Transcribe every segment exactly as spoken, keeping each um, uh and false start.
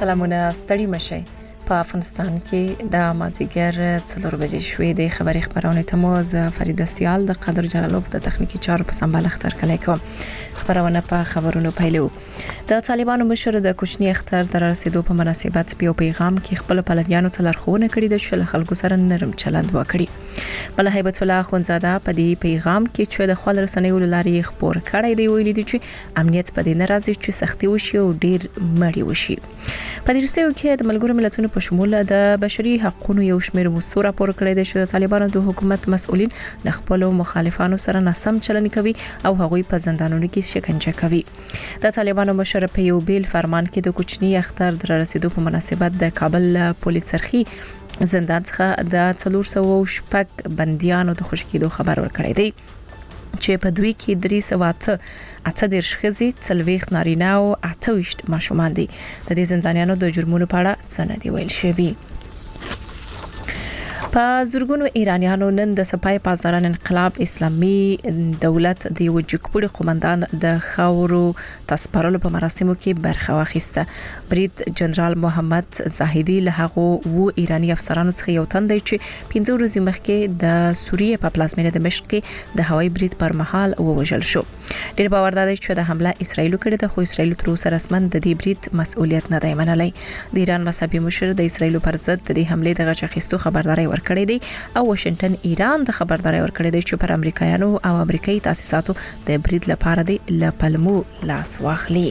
سلامونه ستړي مشي په افغانستان کې د مازیګر څلور بجې شوې د خبري خبرونه تموز فرید استیال د قدر جلالوف د تخنیکی چارو په سمبال اختر کلی کوم خبرونه په خبرونو پیلو د طالبانو مشر د کوچنی اختر در رسیدو په مناسبت په پیغام کې خپل پلویانو ته لارښوونه کړې د شل خلکو سره نرم چلند وکړي بل هیبت الله خونزاده په دې پیغام کې چې د خپل رسنیو لاري خبر کړی دی ویلي دي چې امنیت په دې ناراضي چې سختي وشي او ډیر مړی وشي په دې وروستیو کې د ملګرو ملتونو په شمول د بشري حقوقو یو شمېر مسور راپور کړی دی چې د طالبانو د حکومت مسؤلین د خپل مخالفانو سره ناسم چلند کوي او هغوی په زندانونو کې شکنجه کوي د طالبانو مشر په یو بیل فرمان کې د کوچنی اختر در رسیدو په مناسبت د کابل پولیس سرخي زندان څخه د څلور سوه شپږ بنديانو د خوشکېدو خبر ورکړی دی چې په دوی کې درې سوه اته دیرش ښځې څلوېښت نارینه او اته ویشت ماشومان دي د دې زندانیانو د جرمونو په اړه څه نه دی ویل شوی په زورګونو ایرانیانو نن د سپای پاسداران انقلاب اسلامي دولت د وجکپوړي قومندان د خاورو تسپارلو په مراسمو کې برخه واخیسته برید جنرال محمد زاهدی له هغه وو ایرانی افسرانو څخه یو تن دی چې پنځه ورځې مخکې د سوریه په پلازمینه دمشق کې د هوایي برید پر مهال ووژل شو ډیر باور دی چې د حمله اسرایل کړې ده خو اسرایل تر اوسه رسمن د دې برید مسؤلیت نه دی منلی د ایران مذهبي مشر د اسرایل پر ضد د دې حمله د غچخېستو خبرداري ورکړې دی او واشنگټن ایران د خبرداري ورکړې دی چې پر امریکایانو او امریکایي تاسیساتو د برید لپاره دی ل پلمو لاس واخلي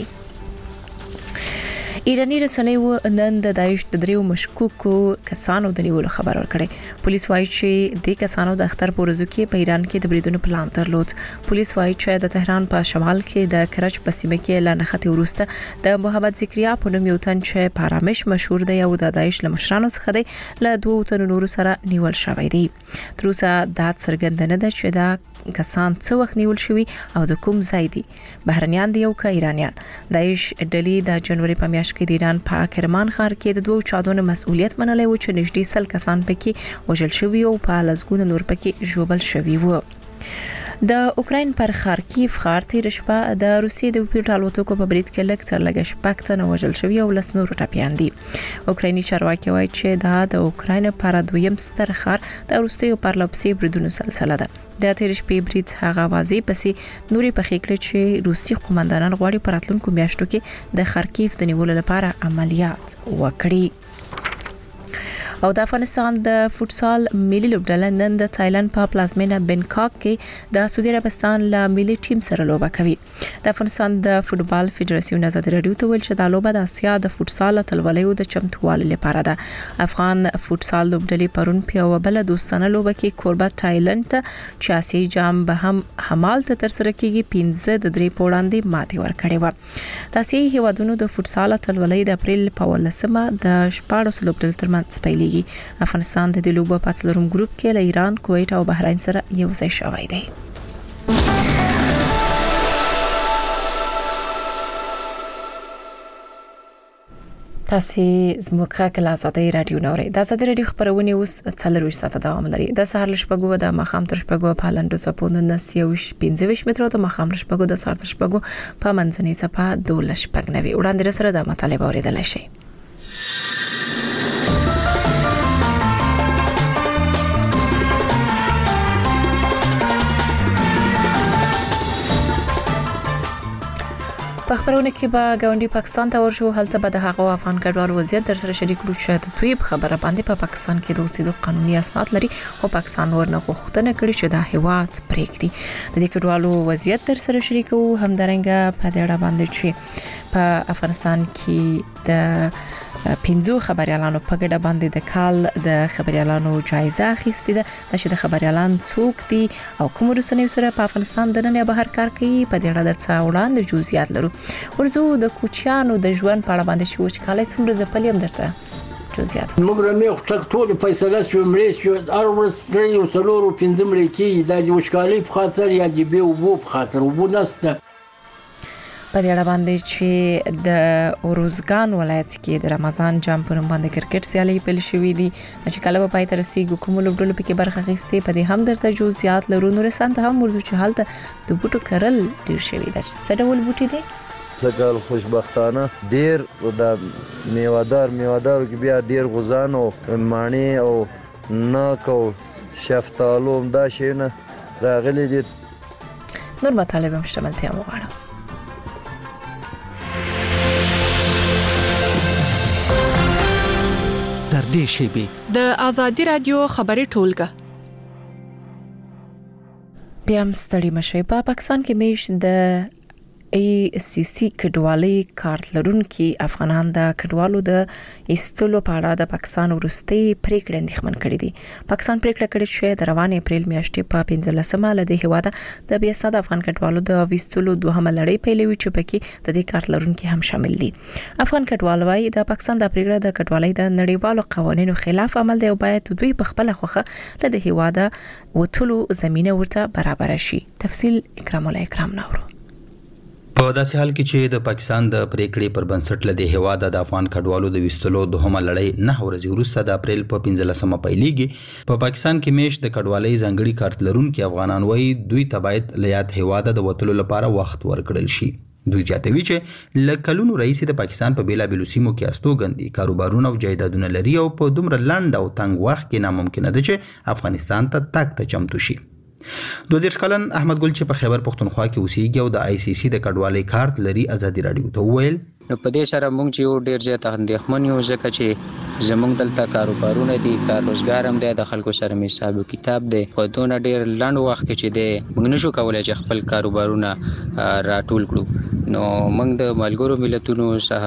ایرانی رسنیو نن د داعش د دریو مشکوکو کسانو د نیولو خبر ورکړي پولیس وایي چې د کسانو د اختر پورزو کې په ایران کې د بریدونو پلان درلود پولیس وایي چې د تهران په شمال کې د کرچ په سیمه کې لنخته ورسته د محمد ذکریا په نوم یو تن چې پارامش مشهور دی او د داعش لمشرانو څخه دی له دوه تنو نورو سره نیول شوی دی تر اوسه دا څرګند نه ده چې دا کسان څو وخت نیول شوی او د کوم ځای دي بهرنیان دی او که ایرانیان داعش ډلې د جنوري په میاشت کې د ایران په کرمان ښار کې د دوه چادرونو مسؤلیت منلی و چې نږدې سل کسان پکې وژل شوي او په لسګونه نور پکې ژوبل شوي وو د اوکراین پر خارکیف ښار تیر شپه د روسیې د پیلوټ الوتکو په برید کې لږ تر لږه شپږ تنه وژل شوي او لس نور ټپیان دي اوکرایني چارواکي وایي چې دا د اوکراین پر دویم ستر ښار د روسیې پر لپسې بریدونو سلسله ده د تیر شپې برید هغه واځي پسې نوري په خېکړه چې روسي قومندانان غواړي پر اتلونکو میاشتو کې د خارکیف د نیولو لپاره عملیات وکړي او د افغانستان د فوتسال ملي لوبډله نن د تایلند په پلازمینه بنکاک کې د سعودي عربستان له ملي ټیم سره لوبه کوي د افغانستان د فوتبال فدراسیون ازادي راډیو ته ویل چې د لوبه د اسیا د فوتسال اتلولیو د چمتووالي لپاره ده افغان فوتسال لوبډلې پرون په بل دوستانه لوبه کې کوربه تایلند ته چې آسیایي جام به هم همال ته تر سره کېږي پنځه د درې پوړاندې ماتې ورکړې و د آسیایي هیوادونو د فوتسال اتلولۍ د اپریل په ولسمه د شپاړس لوبډلو ترمنځ پیلېږي افغانستان د لوبو په څلورم ګروپ کې له ایران، کویت او بحرین سره یو ځای شوی دی. تاسو زموږ کله آزادۍ رادیو نوري د آزادۍ رادیو خبرونه اوس څلور ساعته دوام لري د سهار لشپګو د مخام تر شپګو په لاندو سپونو نسیوش پنځه مترو د مخام لشپګو د سهار تر شپګو په منځنۍ صفه دوه شپګ نوي وړاندې سره د مطالبه اوریدل شي. په خبرونه کې به ګاونډي پاکستان ته ورشو هلته به د هغو افغان کډوالو وضعیت در سره شریک کړو چې د دوی خبره باندې په پا پاکستان کې د اوسېدو قانوني اسناد لري او پاکستان ورنه غوښتنه کړې چې د هیواد پریږدي د دې کډوالو وضعیت در سره شریکو همدارنګه په دې اړه باندې چې په افغانستان کې د پنځو خبريالانو په ګډه باندې د کال د خبريالانو جایزه اخیستې ده چې د خبريالان څوک دي او کوم رسنیو سره په افغانستان د نن یا بهر کار کوي په دې اړه د څه وړاندې جزئیات لرو ورزو د کوچیانو د ژوند په اړه باندې شو چې کله څومره زپلیم درته جزئیات موږ رمې خټک ټول فیصله شو مړې شو هر ورځ درې او څلور او پنځه مړې کې د وشکالي په خاطر یا د به وو په خاطر وو نسته په دې اړه باندې چې د اوروزګان ولایت کې د رمضان جام په نوم باندې کرکټ سیالي پیل شوې دي چې کله په پای تر رسیدو کوم لوبډلو په کې برخه اخیستې په دې هم درته جزئیات لرو نور سنت هم ورزو چې حالت د بوټو کرل ډیر شوی دا چې څه ډول بوټي دي سږ خوشبختانه ډیر د میوادار میوادارو کې بیا ډیر غوزان او ماڼۍ او ناک او شفتالو دا شیونه راغلي دي. نور مطالب هم شتملتیا وغواړم. تر دې شیبې د آزادي رادیو خبري ټولګه بیا هم ستړي مشوي. په پاکستان کې میش د ای سی سی کډوالۍ کارت لرونکي افغانان د کډوالو د ایستلو په اړه د پاکستان ورستي پریکړه اندېښمن کړې دي. پاکستان پریکړه کړې چې د روان اپریل میاشتې په پنځلسمه له دې هواده د بیا ساده افغان کډوالو د ویستلو دوهمه لړۍ پیلوي چې پکې د دې کارت لرونکي هم شامل دي. افغان کډوال وايي د پاکستان د پریکړه د کډوالۍ د نړیوالو قوانینو خلاف عمل دی او باید دوی په خپل خوخه له دې هواده وټلو زمينه ورته برابر شي. تفصیل اکرام الله اکرام نورو. په داسې حال کې چې د پاکستان د پریکړې پر بنسټ لدی هواده د افغان کډوالو د وستلو دوهمه لړۍ نه ورځې وروسته د اپریل په پنځلسمه پیلېږي. په پاکستان کې میش د کډوالۍ ځانګړي کارت لرونکي افغانان وایي دوی ته باید له یاد هواده د وټلو لپاره وخت ورکړل شي. دوی زیاتوي چې لکلونو رئیس د پاکستان په بیلابېلو سیمو کې استوګندي کاروبارونه او جایدادونه لري او په دومره لنډ او تنګ وخت کې ناممکن ده چې افغانستان ته تګ ته چمتو شي. دوه دیرش کلن احمد ګل چې په خیبر پښتونخوا کې اوسېږي او د آی سی سی د کډوالۍ کارت لري ازادي رادیو ته وویل نو په دې سره موږ چې یو ډیر زیات اندېښمن یو ځکه چې زموږ دلته کاروبارونه دي کار روزګار هم دی د خلکو سره مې حساب او کتاب دی په دونه ډیر لنډ وخت کې چې دی موږ نشو کولای چې خپل کاروبارونه راټول کړو. نو موږ د ملګرو ملتونو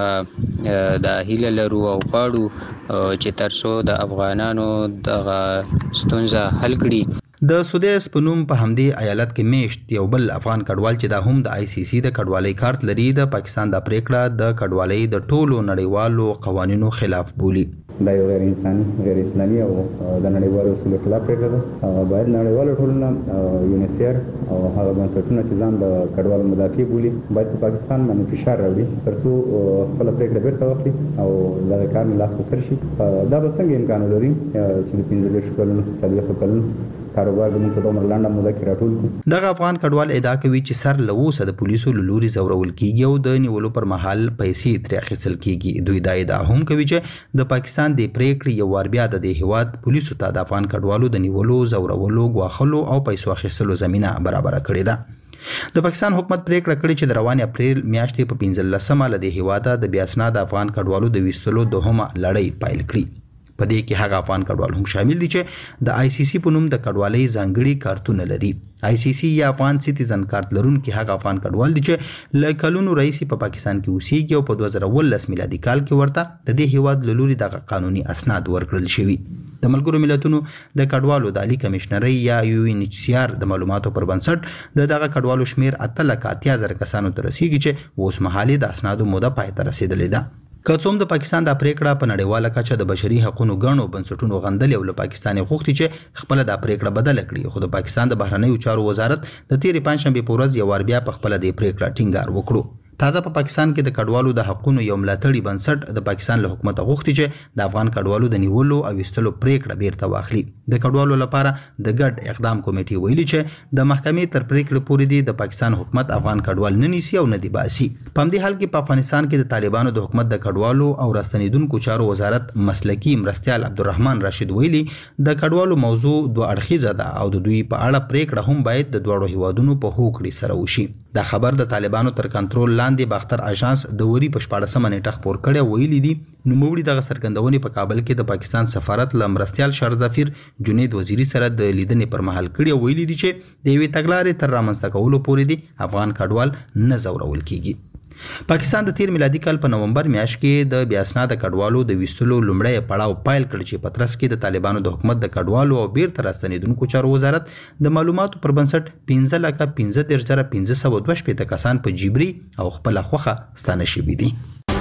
څخه د هیله لرو او غواړو چې ترڅو د افغانانو د ستونزه حل کړي. د سودیس په نوم په همدې ایالت کې میشت یو بل افغان کډوال چې دا هم د آی سی سی د کډوالۍ کارت لري د پاکستان د پریکړه د کډوالۍ د ټولو نړیوالو قوانینو خلاف بولي. دا یو غیر انساني غیر اسلامي او د نړیوالو اصولو خلاف پریکړه ده. باید نړیوالو ټولنه یونیسیر او هغه بنسټونه چې ځان د کډوالو مدافع بولي باید په پاکستان باندې فشار راوړي ترڅو خپل پریکړه بیرته واخلي او دا کار نه لاس په سر شي. دا به څنګه امکان لري چې د پنځه دیرش کلونو څلوېښت کلونو کاروبار د موږ په دومره لنډه موده کې راټول کړو. دغه افغان کډوال ادعا کوي چې سر له اوسه د پولیسو له لوري ځورول کیږي او د نیولو پر مهال پیسې ترې اخیستل کیږي. دوی دا ادعا هم کوي چې د پاکستان د پریکړې یو وار بیا د دې هیواد پولیسو ته د افغان کډوالو د نیولو ځورولو غواخلو او پیسو اخیستلو زمينه برابر کړې ده. د پاکستان حکومت پریکړه کړې چې د روان اپریل میاشتې په پنځلسمه له دې هیواده د بیا اسناد افغان کډوالو د ویستلو دوهمه لړۍ پیل کړي. په دې کې هغه افغان کډوال هم شامل دي چې د آی سی سی په نوم د کډوالۍ ځانګړي کارتونه لري. آی سی سی یا افغان سټیزن کارت لرونکي هغه افغان کډوال دي چې له کلونو رئیس په پاکستان کې اوسېږي او په دوه زره ولس میلادي کال کې ورته د دې هیواد له لوري د قانوني اسناد ورکړل شوي. د ملګرو ملتونو د کډوالو د عالی کمشنرۍ یا یو ان ایچ سی آر د معلوماتو پر بنسټ د دغه کډوالو شمیر اته لکه اتیا زره کسانو ته رسیږي چې اوس مهالي د اسنادو موده پای ته رسیدلې ده. که څوم د پاکستان د پریکړه په نړیواله کچه د بشري حقوقو غنو بنسټونو غندل او له پاکستاني غوښتي چې خپل د پریکړه بدل کړي خو د پاکستان د بهرنیو چارو وزارت د تیرې پنځشنبه په ورځ یو ور بیا په خپل د پریکړه ټینګار وکړو. تازه په پاکستان کې د کډوالو د حقوقو یو ملاتړي بنسټ د پاکستان له حکومت غوښتي چې د افغان کډوالو د نیولو او وستلو پریکړه بیرته واخلي. د کډوالو لپاره د ګډ اقدام کمیټې ویلي چې د محکمې تر پریکړې پورې دی د پاکستان حکومت افغان کډوال نه نیسي او نه دی باسي. په همدې حال کې په افغانستان کې د طالبانو د حکومت د کډوالو او راستنیدونکو چارو وزارت مسلکی مرستيال عبدالرحمن راشد ویلي د کډوالو موضوع دوه اړخیزه ده او د دوی په اړه پریکړه هم باید د دوه هیوادونو په هوکړې سره وشي. دا خبر د طالبانو تر کنټرول لاندې باختر اژانس د وری په شپاړسمه نیټه خبر کړی ویلي دي. نوموړي دغه سرګندونې په کابل کې د پاکستان سفارت له مرستيال شرظفیر جنید وزیری سره د لیدنې پر مهال کړی ویلي دي چې د یوې تګلارې تر رامنځته کولو پورې دي افغان کډوال نه ځورول کیږي. پاکستان د تیر میلادي کال په نومبر میاشت کې د بیا اسناد کډوالو د ویستلو لومړی پړاو پیل کړ چې په ترڅ کې د طالبانو د حکومت د کډوالو او بیرته راستنیدونکو چارو وزارت د معلوماتو پر بنسټ پنځه لکه پنځه دېرش زره پنځه سوه دوه شپېته کسان په جبري او خپل خوخه ستانه شوي دي.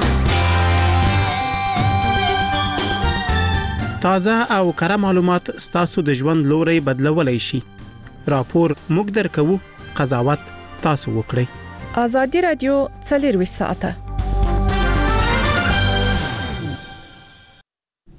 تازه او کره معلومات ستاسو د ژوند لوري بدلولای شي. راپور موږ درکوو، قضاوت تاسو وکړئ. آزادي رادیو څلور ساعته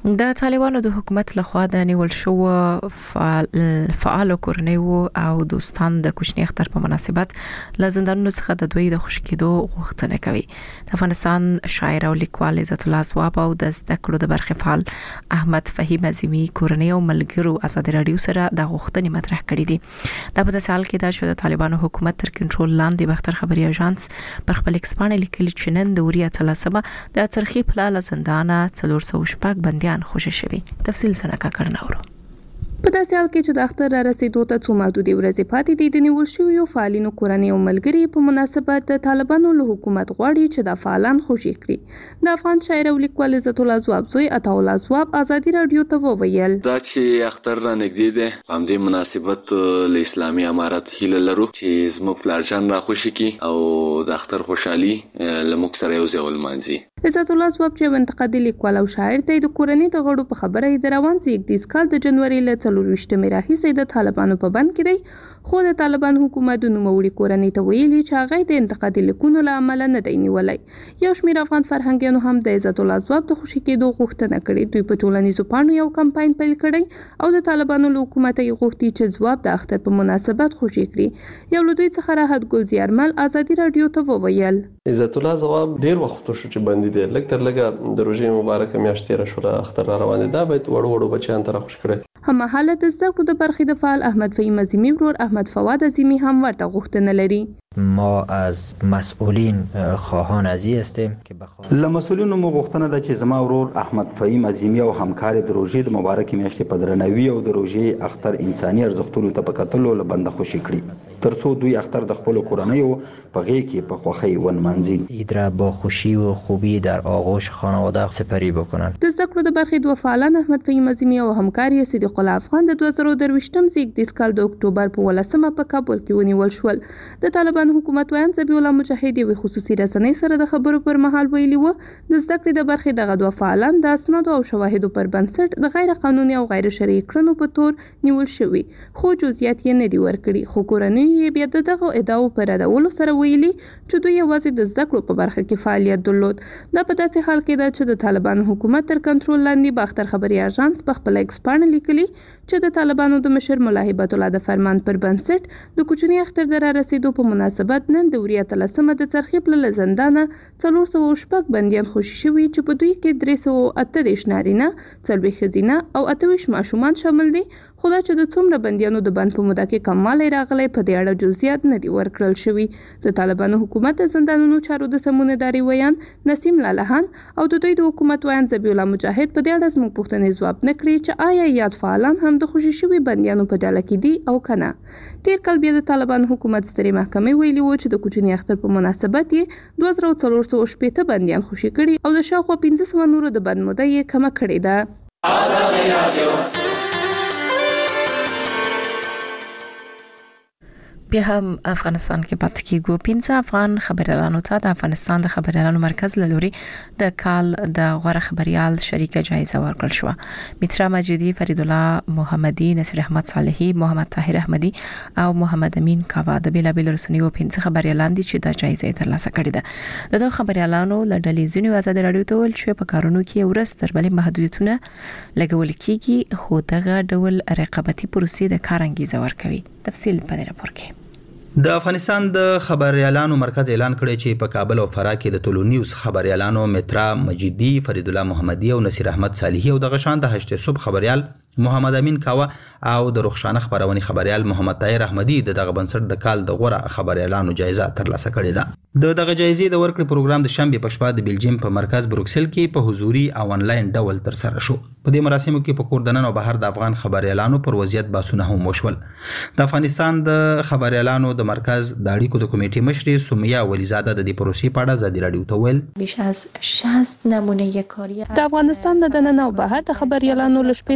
د طالبانو د حکومت لخوا د نیول شو فعال فعال کورنیو او دوستان د کوچنی اختر په مناسبت لزندانونو څخه د دوی د خوشکېدو غوښتنه کوي. د افغانستان شاعر او لیکوال عزت الله ثواب او د زده کړو د برخې فعال احمد فهیم عظیمی کورنیو ملګرو ازادي رادیو سره د غوښتنې مطرح کړې دي. دا په داسې حال کې دا چې د طالبانو حکومت تر کنټرول لاندې بختر خبري اژانس پر خپل ایکسپانه لیکلي چې نن د وریا تلسمه د ترخی پلاله زندانه څلور سوه شپږ بنديان خوشی شوی. تفصیل سره کا کړناورو. په داسې حال کې چې د اختر را رسیدو ته څو محدودې ورځې پاتې دي، د نیول شویو فعالینو کورنۍ او ملګري په مناسبت د طالبانو له حکومت غواړي چې د فعالان خوشي کړي. د افغان شاعر او لیکوال عزت الله ثواب زوی عطا الله ثواب ازادي رادیو ته وویل دا چې اختر را نږدې ده، په همدې مناسبت له اسلامي امارت هیله لرو چې زموږ پلارجان را خوشي کړي او د اختر خوشحالي له موږ سره یو ځای ولمانځي. عزت الله ثواب چې انتقادي لیکوال او شاعر دی، د کورنۍ د غړو په خبره یې د روان زیږدیز کال د جنوري له څلورویشتمې راهیسې د طالبانو په بند کې دی، خو د طالبان حکومت د نوموړي کورنۍ ته ویلي چې هغه د انتقادي لیکونو له امله نه دی نیولی. یو شمېر افغان فرهنګیانو هم د عزت الله ثواب د خوشي کېدو غوښتنه کړې. دوی په ټولنیزو پاڼو یو کمپاین پیل کړی او د طالبانو له حکومت یې غوښتي چې ثواب د اختر په مناسبت خوشي کړي. یو له دوی څخه راحت ګل زیارمل ازادي رادیو ته وویل عزت الله ثواب ډیر وخت شو چې بندي دی، لږ تر لږه د روژې مبارکه میاشت تېره شوله، اختر را روان دی، دا باید وړو وړو بچیان ته راخوش کړي. هممهاله د زده کړو د برخې د فعال احمد فهیم عظیمی ورور احمد فواد عظیمی هم ورته غوښتنه لري. ما از مسئولین خواهان ازی هستیم که بخواه له مسئولینو مو غوښتنه ده چې زما ورور احمد فهیم عظیمی او همکار د روژې د مبارکې میاشتې په درناوي او د روژې اختر انساني ارزښتونو ته په کتلو له بنده خوشي کړي، ترڅو دوی اختر د خپلو کورنیو په غېږ کې په خوښۍ ونمانځي. عید را با خوشی و خوبی در آغوش خانواده سپری بکنند. د زده کړو د برخې دوه فعالان احمد فهیم عظیمی او همکار یې صدیق الله افغان د دوه زره درویشتم زیږدیز کال د اکتوبر په ولسمه په کابل کې ونیول شول. د طالبان حکومت ویان ذبیح الله مجاهد یو خصوصي رسنۍ سره د خبرو پر مهال ویلي و د زده کړې د برخې دغه دوه فعالان د اسنادو او شواهدو پر بنسټ د غیر قانوني او غیر شرعي کړنو په تور نیول شوي، خو جزئیات یې نه دي ورکړي. خو کورنۍ یې بیا د دغه ادعاو پر ردولو سره ویلي چې دوی یوازې د زده کړو په برخه کې فعالیت درلود. دا په داسې حال کې ده چې د طالبانو حکومت تر کنټرول لاندې باختر خبري اژانس په خپل ایکسپانه لیکلي چې د طالبانو د مشر ملا هیبت الله د فرمان پر بنسټ د کوچني اختر د را رسیدو په مناسبت نن د وریا تلسمه د څرخي پلاله زندانه څلور سوه شپږ بندیان خوشي شوي چې په دوی کې درې سوه اته دېرش نارینه، څلوېښت ښځینه او اته ویشت ماشومان شامل دي. خو دا چې د څومره بندیانو د بند په موده کې کموالی راغلی په دې اړه جزئیات نه دي ورکړل شوي. د طالبانو حکومت د زندانونو چارو د سمون ادارې ویان نسیم لالهان او د دوی د حکومت ویان ذبیح الله مجاهد په دې اړه زموږ پوښتنې ځواب نه کړي چې آیا یاد فعالان هم د خوشي شوي بندیانو په ډله کې دي او که نه. تېر کال بیا د طالبانو حکومت سترې محکمې ویلي و چې د کوچني اختر په مناسبت یې دوه زره څلور سوه شپېته بندیان خوشي کړي او د شاوخوا پنځه سوه نورو د بند موده یې کمه کړې ده. ازادي رادیو بیا هم افغانستان کې پاتې کیږو. پنځه افغان خبريالانو ته د افغانستان د خبريالانو مرکز له لوري د کال د غوره خبريال شریکه جایزه ورکړل شوه. میترا مجیدی، فرید الله محمدي، نصیر احمد صالحي، محمد طاهر احمدي او محمد امین کاوا د بیلابیل رسنیو پنځه خبريالان دي چې د جایزه ترلاسه کړې ده. د دوه خبريالانو له ډلې ځینې آزاد رادیو ته ول چې په کارونو کې ورس تر بلې محدودیتونه لګول کیږي، خو دغه ډول رقابتي پروسې د کار انګیزه ورکوي. تفصیل په دې راپور کې. د افغانستان د خبريالانو مرکز اعلان کړی چې په کابل او فراه کې د ټولو نیوز خبريالانو میترا مجیدی، فرید الله محمدي او نصیر احمد صالحي او د غشان د هشت صبح خبريال محمد امین کاوا او د رخصانه خبرونې خبريال محمد طاهر احمدي د دغه بنسټ د کال د غوره خبريالانو جایزه ترلاسه کړې ده. د دغه جایزې د ورکړې پروګرام د شنبه په شپه د بلجیم په مرکز بروکسل کې په حضوري او انلاین ډول تر سره شو. په دې مراسمو کې په کور دننه او بهر د افغان خبريالانو پر وضعیت بحثونه هم وشول. د افغانستان د خبريالانو د مرکز د اړیکو د کمیټې مشر سومیا ولیزاده د دې پروسې په اړه ازادي رادیو ته ویل بیش از شصت نمونه کاری د افغانستان د دننه او بهر د خبريالانو له شپږ زیاتې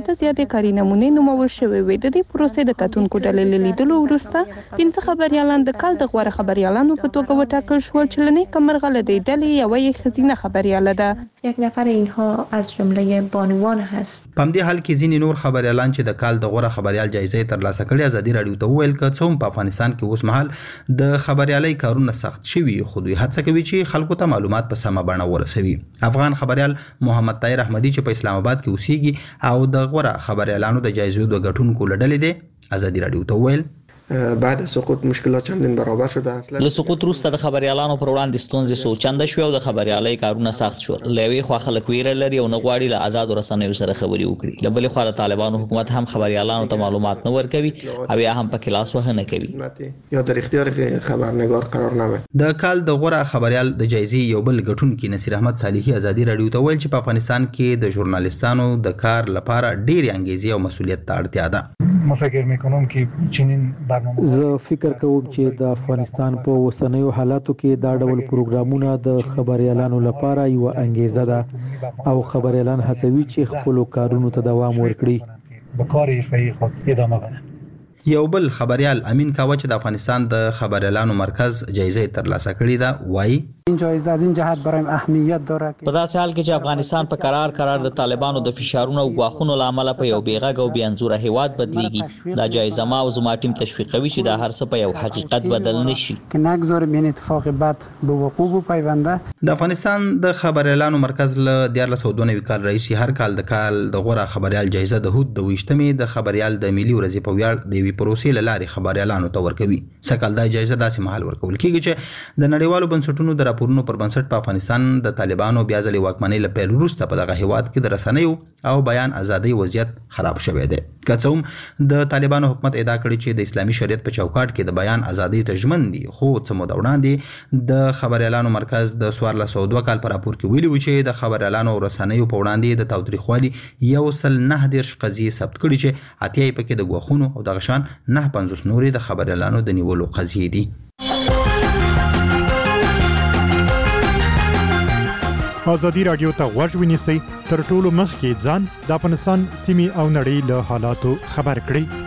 پنځه کاري نمونې نومول شوې وې. د دې پروسې د کتونکو ډلې لیدلو وروسته پنځه خبريالان د کال د غوره خبريالانو په توګه وټاکل شول چې لنی کمرغه له دې ډلې یوې ښځینه خبرياله ده. یک نفر اینها از جمله بانوان هست. په دې حال کې ځینې نور خبريالان چې د کال د غوره خبريال جایزه ترلاسه کړې ازادي رادیو ته وویل چې څوم په افغانستان کې اوس مهال د خبريالي کارونه سخت شوي، خو دوی هڅه کوي چې خلکو ته معلومات په سمه بڼه ورسوي. افغان خبريال محمد طاهر احمدي چې په اسلام آباد کې اوسېږي او د غوره خبريالانو د جایزو د ګټونکو لړلې دي ازادي رادیو ته وویل بعد سقوط مشکلات چندین برابر شده. اصلا له سقوط وروسته د خبريالانو پر وړاندې ستونزې څو چنده شوې او د خبريالۍ کارونه سخت شول. لوي خو خلک ویره لري او نه غواړي له آزاد رسنیو سره خبري وکړي. له بلې خوا د طالبانو حکومت هم خبريالانو ته معلومات نه ورکوي او یا هم په کلاس وهنه کوي یا در اختیار خبرنگار قرار نه ورکوي. د کال د غوره خبريال د جایزې یو بل ګټونکي نصیر احمد صالحي ازادي رادیو ته ویل چې په افغانستان کې د ژورنالیستانو د کار لپاره ډېر انګیزې او مسولیت ته اړتیا ده. ما فکر میکنم که چنین برنامه زه فکر کوم چې د افغانستان په اوسنیو حالاتو کې دا ډول پروګرامونه د خبريالانو لپاره یو انګیزه ده او خبريالان هڅوي چې خپل کارونو ته دوام ورکړي، به کار حرفه‌ای خود ادامه بدن. یو بل خبريال امین کاوه چې د افغانستان د خبريالانو مرکز جایزه ترلاسه کړې ده وایي این جایزه از این جهت برایم اهمیت داره په داسې حال کې چې افغانستان په قرار قرار د طالبانو د فشارونو او غواخونو لامل په یو بیغږ او بیانزوره هیواد بدلیږي. دا جایزه ما او زما ټیم تشویقوي چې دا هر څه په یو حقیقت بدل نشي که نگذاریم این اتفاق بد به وقوع بپیونده. د افغانستان د خبريالانو مرکز له دیار له سودونه وکال رئیس هر کال د کال د غوره خبريال جایزه د هود د وشتمې د خبريال د ملي ورځې په ویاړ د وی پروسې لاري خبريالانو ته ورکوي. سکهال د جایزه داسې مهال ورکول کیږي چې د نړیوالو بنسټونو د راپورونو پر بنسټ په افغانستان د طالبانو بیا ځلې واکمنۍ له پیل وروسته په دغه هیواد کې د رسنیو او بیان ازادۍ وضعیت خراب شوی دی. که څه هم د طالبانو حکومت ادعا کړې چې د اسلامي شریعت په چوکاټ کې د بیان ازادۍ ته ژمن دي، خو څه موده وړاندې د خبريالانو مرکز د څوارلس سوه دوه کال په راپور کې ویلي و چې د خبريالانو او رسنیو په وړاندې د تاوتریخوالي یو سل نه دېرش قضیې ثبت کړي چې اتیا یې پکې د ګواښونو او دغه شان نه پنځوس نورې د خبريالانو د نیولو قضیې دي. ازادي رادیو ته غوږ ونیسئ، تر ټولو مخکې ځان د افغانستان سیمې او نړۍ له حالاتو خبر کړئ.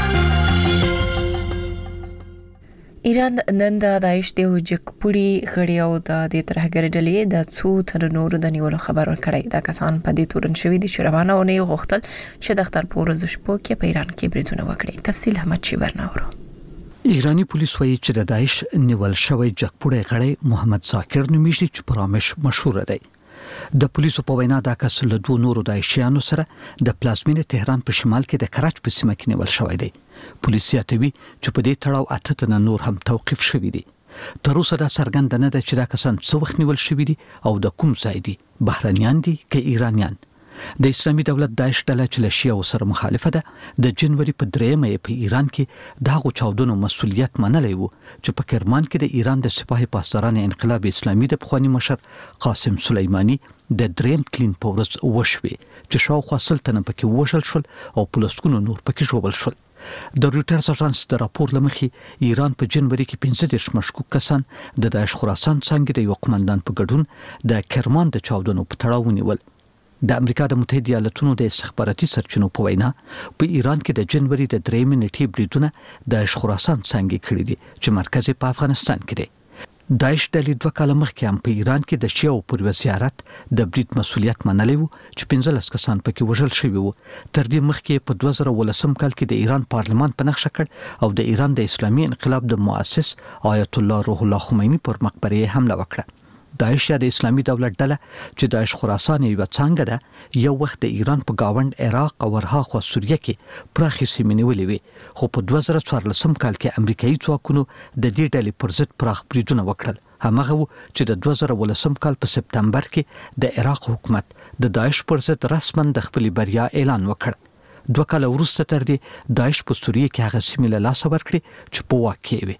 ایران نن د داعش د جګپوړي غړي او د دې ترهګر ډلې د څو تر نورو د نیولو خبر ورکړی. دا کسان په دې تورن شوي دي چې روانه ونې غوښتل چې د اختر په ورځو شپو کې په ایران کې بریدونه وکړي. تفصیل احمد شیبر ناورو. ایرانی پولیس وایي چې د داعش نیول شوی جګپوړی غړی محمد ذاکر نومیږي چې په رامش مشهور دی. د پولیسو په وینا دا کس له دوه نورو داعشیانو سره د پلازمینې تهران په شمال کې د کراچ په سیمه کې نیول شوی دی. پولیس یادوي چې په دې تړاو اته تنه نور هم توقیف شوي دي. تر اوسه دا څرګنده نه ده چې دا کسان څه وخت نیول شوي دي او د کوم ځای دي، بهرنیان دي که ایرانیان. د اسلامي دولت داعش ډله چې له شیعو سره مخالفه ده د جنوري په دریمه په ایران کې د هغو چاودنو مسؤلیت منلی و چې په کرمان کې د ایران د سپاه پاسداران انقلاب اسلامي د پخواني مشر قاسم سلیمانی د دریم کلین په ورځ وشوي چې شاوخوا سل تنه پکې ووژل شول او په لسګونو نور پکې ژوبل شول. د رویټرز اژانس د راپور له مخې ایران په جنوري کې پنځه دېرش مشکوک کسان د داعش خراسان څانګې د یو قمندان په ګډون د کرمان د چاودنو په تړاو ونیول. د امریکا د متحده ایالاتونو د استخباراتي سرچینو په وینا په ایران کې د جنوري د درېمې نیټې بریدونه د داعش خراسان څانګې کړي دي چې مرکز په افغانستان کې دی. داعش ډلې دوه کاله مخکې هم په ایران کې د شیعو پر یو زیارت د برید مسؤلیت منلی و چې پنځلس کسان پکې وژل شوي وو. تر دې مخکې په دوه زره ولسم کال کې د ایران پارلمان په نقشه کړ او د ایران د اسلامي انقلاب د مؤسس آیت الله روح الله خمیني پر مقبره حمله وکړه. داعش یا د اسلامي دولت ډله چې داعش خراسان یو څنګه ده یو وخت د ایران په گاوند عراق او ورهاخوا سوریه کې پراخي سیمې نیولې وي، خو په دوه زره څوارلسم کال کې امریکایي ځواکونو د دې ډلې پر ضد پراخ بریدونه وکړل. همغه و چې د دوه زره ولسم کال په سپتمبر کې د عراق حکومت د داعش پر ضد رسما د خپل بریا اعلان وکړ. دوه کال وروسته تر دې داعش په سوریه کې هغه سیمې له لاسه ورکړې چې په واک کې وي.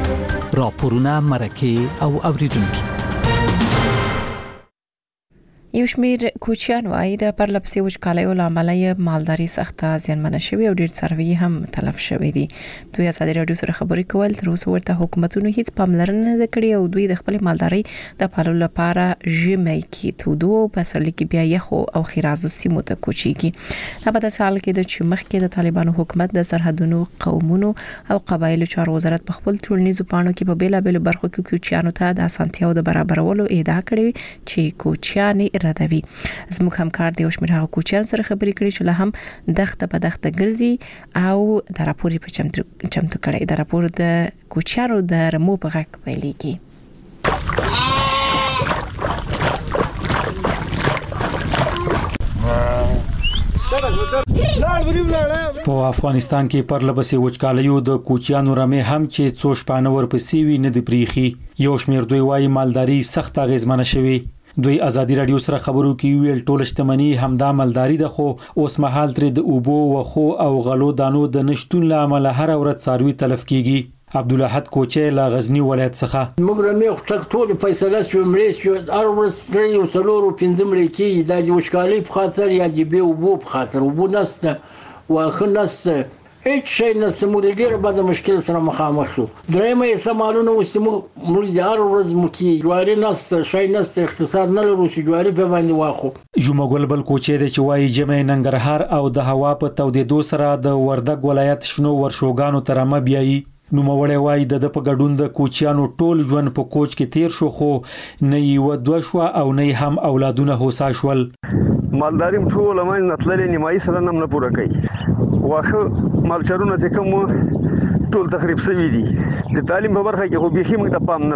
راپورونه مرکه او اوریدونکي. یو شمیر کوچیان وايي د پرلپسې وچکالیو لامل یې مالداري سخته زیانمنه شوې او ډېر څاروي هم تلف شوې دي. دوی ازادي راډیو سره خبرې کول تر اوسه ورته حکومتونو هیڅ پاملرنه نه کړې او دوی د خپل مالداري د پاللو لپاره ژمي کې تودو په سړی کې بیا یخو او خیرازو سیمو ته کوچیږي. دا په داسې حال کې د چې مخکې د طالبانو حکومت د سرحدونو قومونو او قبایلو چارو وزارت په خپل ټولنیزو پاڼو کې په بیلابېلو برخو کې کوچیانو ته د اسانتیاو د برابرولو ادعا کړې چې کوچیان ردوي. زموږ همکار دی او شمیر هغه کوچیان سره خبرې کړې چې له هم دغه په دغه ګرځي او د راپور په چمتو چمتو کړي. د راپور د کوچیانو د رمو په غږ پیلېږي. په افغانستان کې پرلپسې وچکالیو د کوچیانو رمې هم چې څو شپانه ورپسې وي نه دی پریخي. یو شمیر دوی وايي مالداري سخت اغیزمنه شوي. دوی ازادي راډیو سره خبرو کې ویل ټول شتمنۍ همدا مالداري ده، خو اوس مهال تر د اوبو وخو او غلو دانو د نشټون لامل هر ورځ څاروي تلف کیږي. عبدالاحد کوچه لا غزنی ولایت څخه موږ رمې خټک ټول فیصله شو مړې شو هر ورځ درې او څلور او پنځه مړې کیږي. د وشکالۍ په خاطر یا د بیا اوبو په خاطر اوبو نسته واخه نسته هیڅ شي نسته. موږ ډېر بده مشکل سره مخامخ شو. درېمه یې سمالونه اوس موږ موږ هر ورځ مکی جواري نسته شي نسته اقتصاد نه لرو چې جواري په باندې واخو. جمعګل بل کوچه د چوي جمع ننګرهار او د هوا په تودېدو سره د وردګ ولایت شنو ورشوګانو ترمه بیاي. نو موړې وای د په ګډون د کوچیانو ټول ژوند په کوچ کې تیر شو، خو نه یو دوه شو او نه هم اولادونه هوسا شول. مالداري ټول مې نتللې نیمایي سره نم نه پوره کوي. واخه مالچرونه چې کوم ټول تخریب شوی دي. د تعلیم په برخه کې خو به موږ د پام نه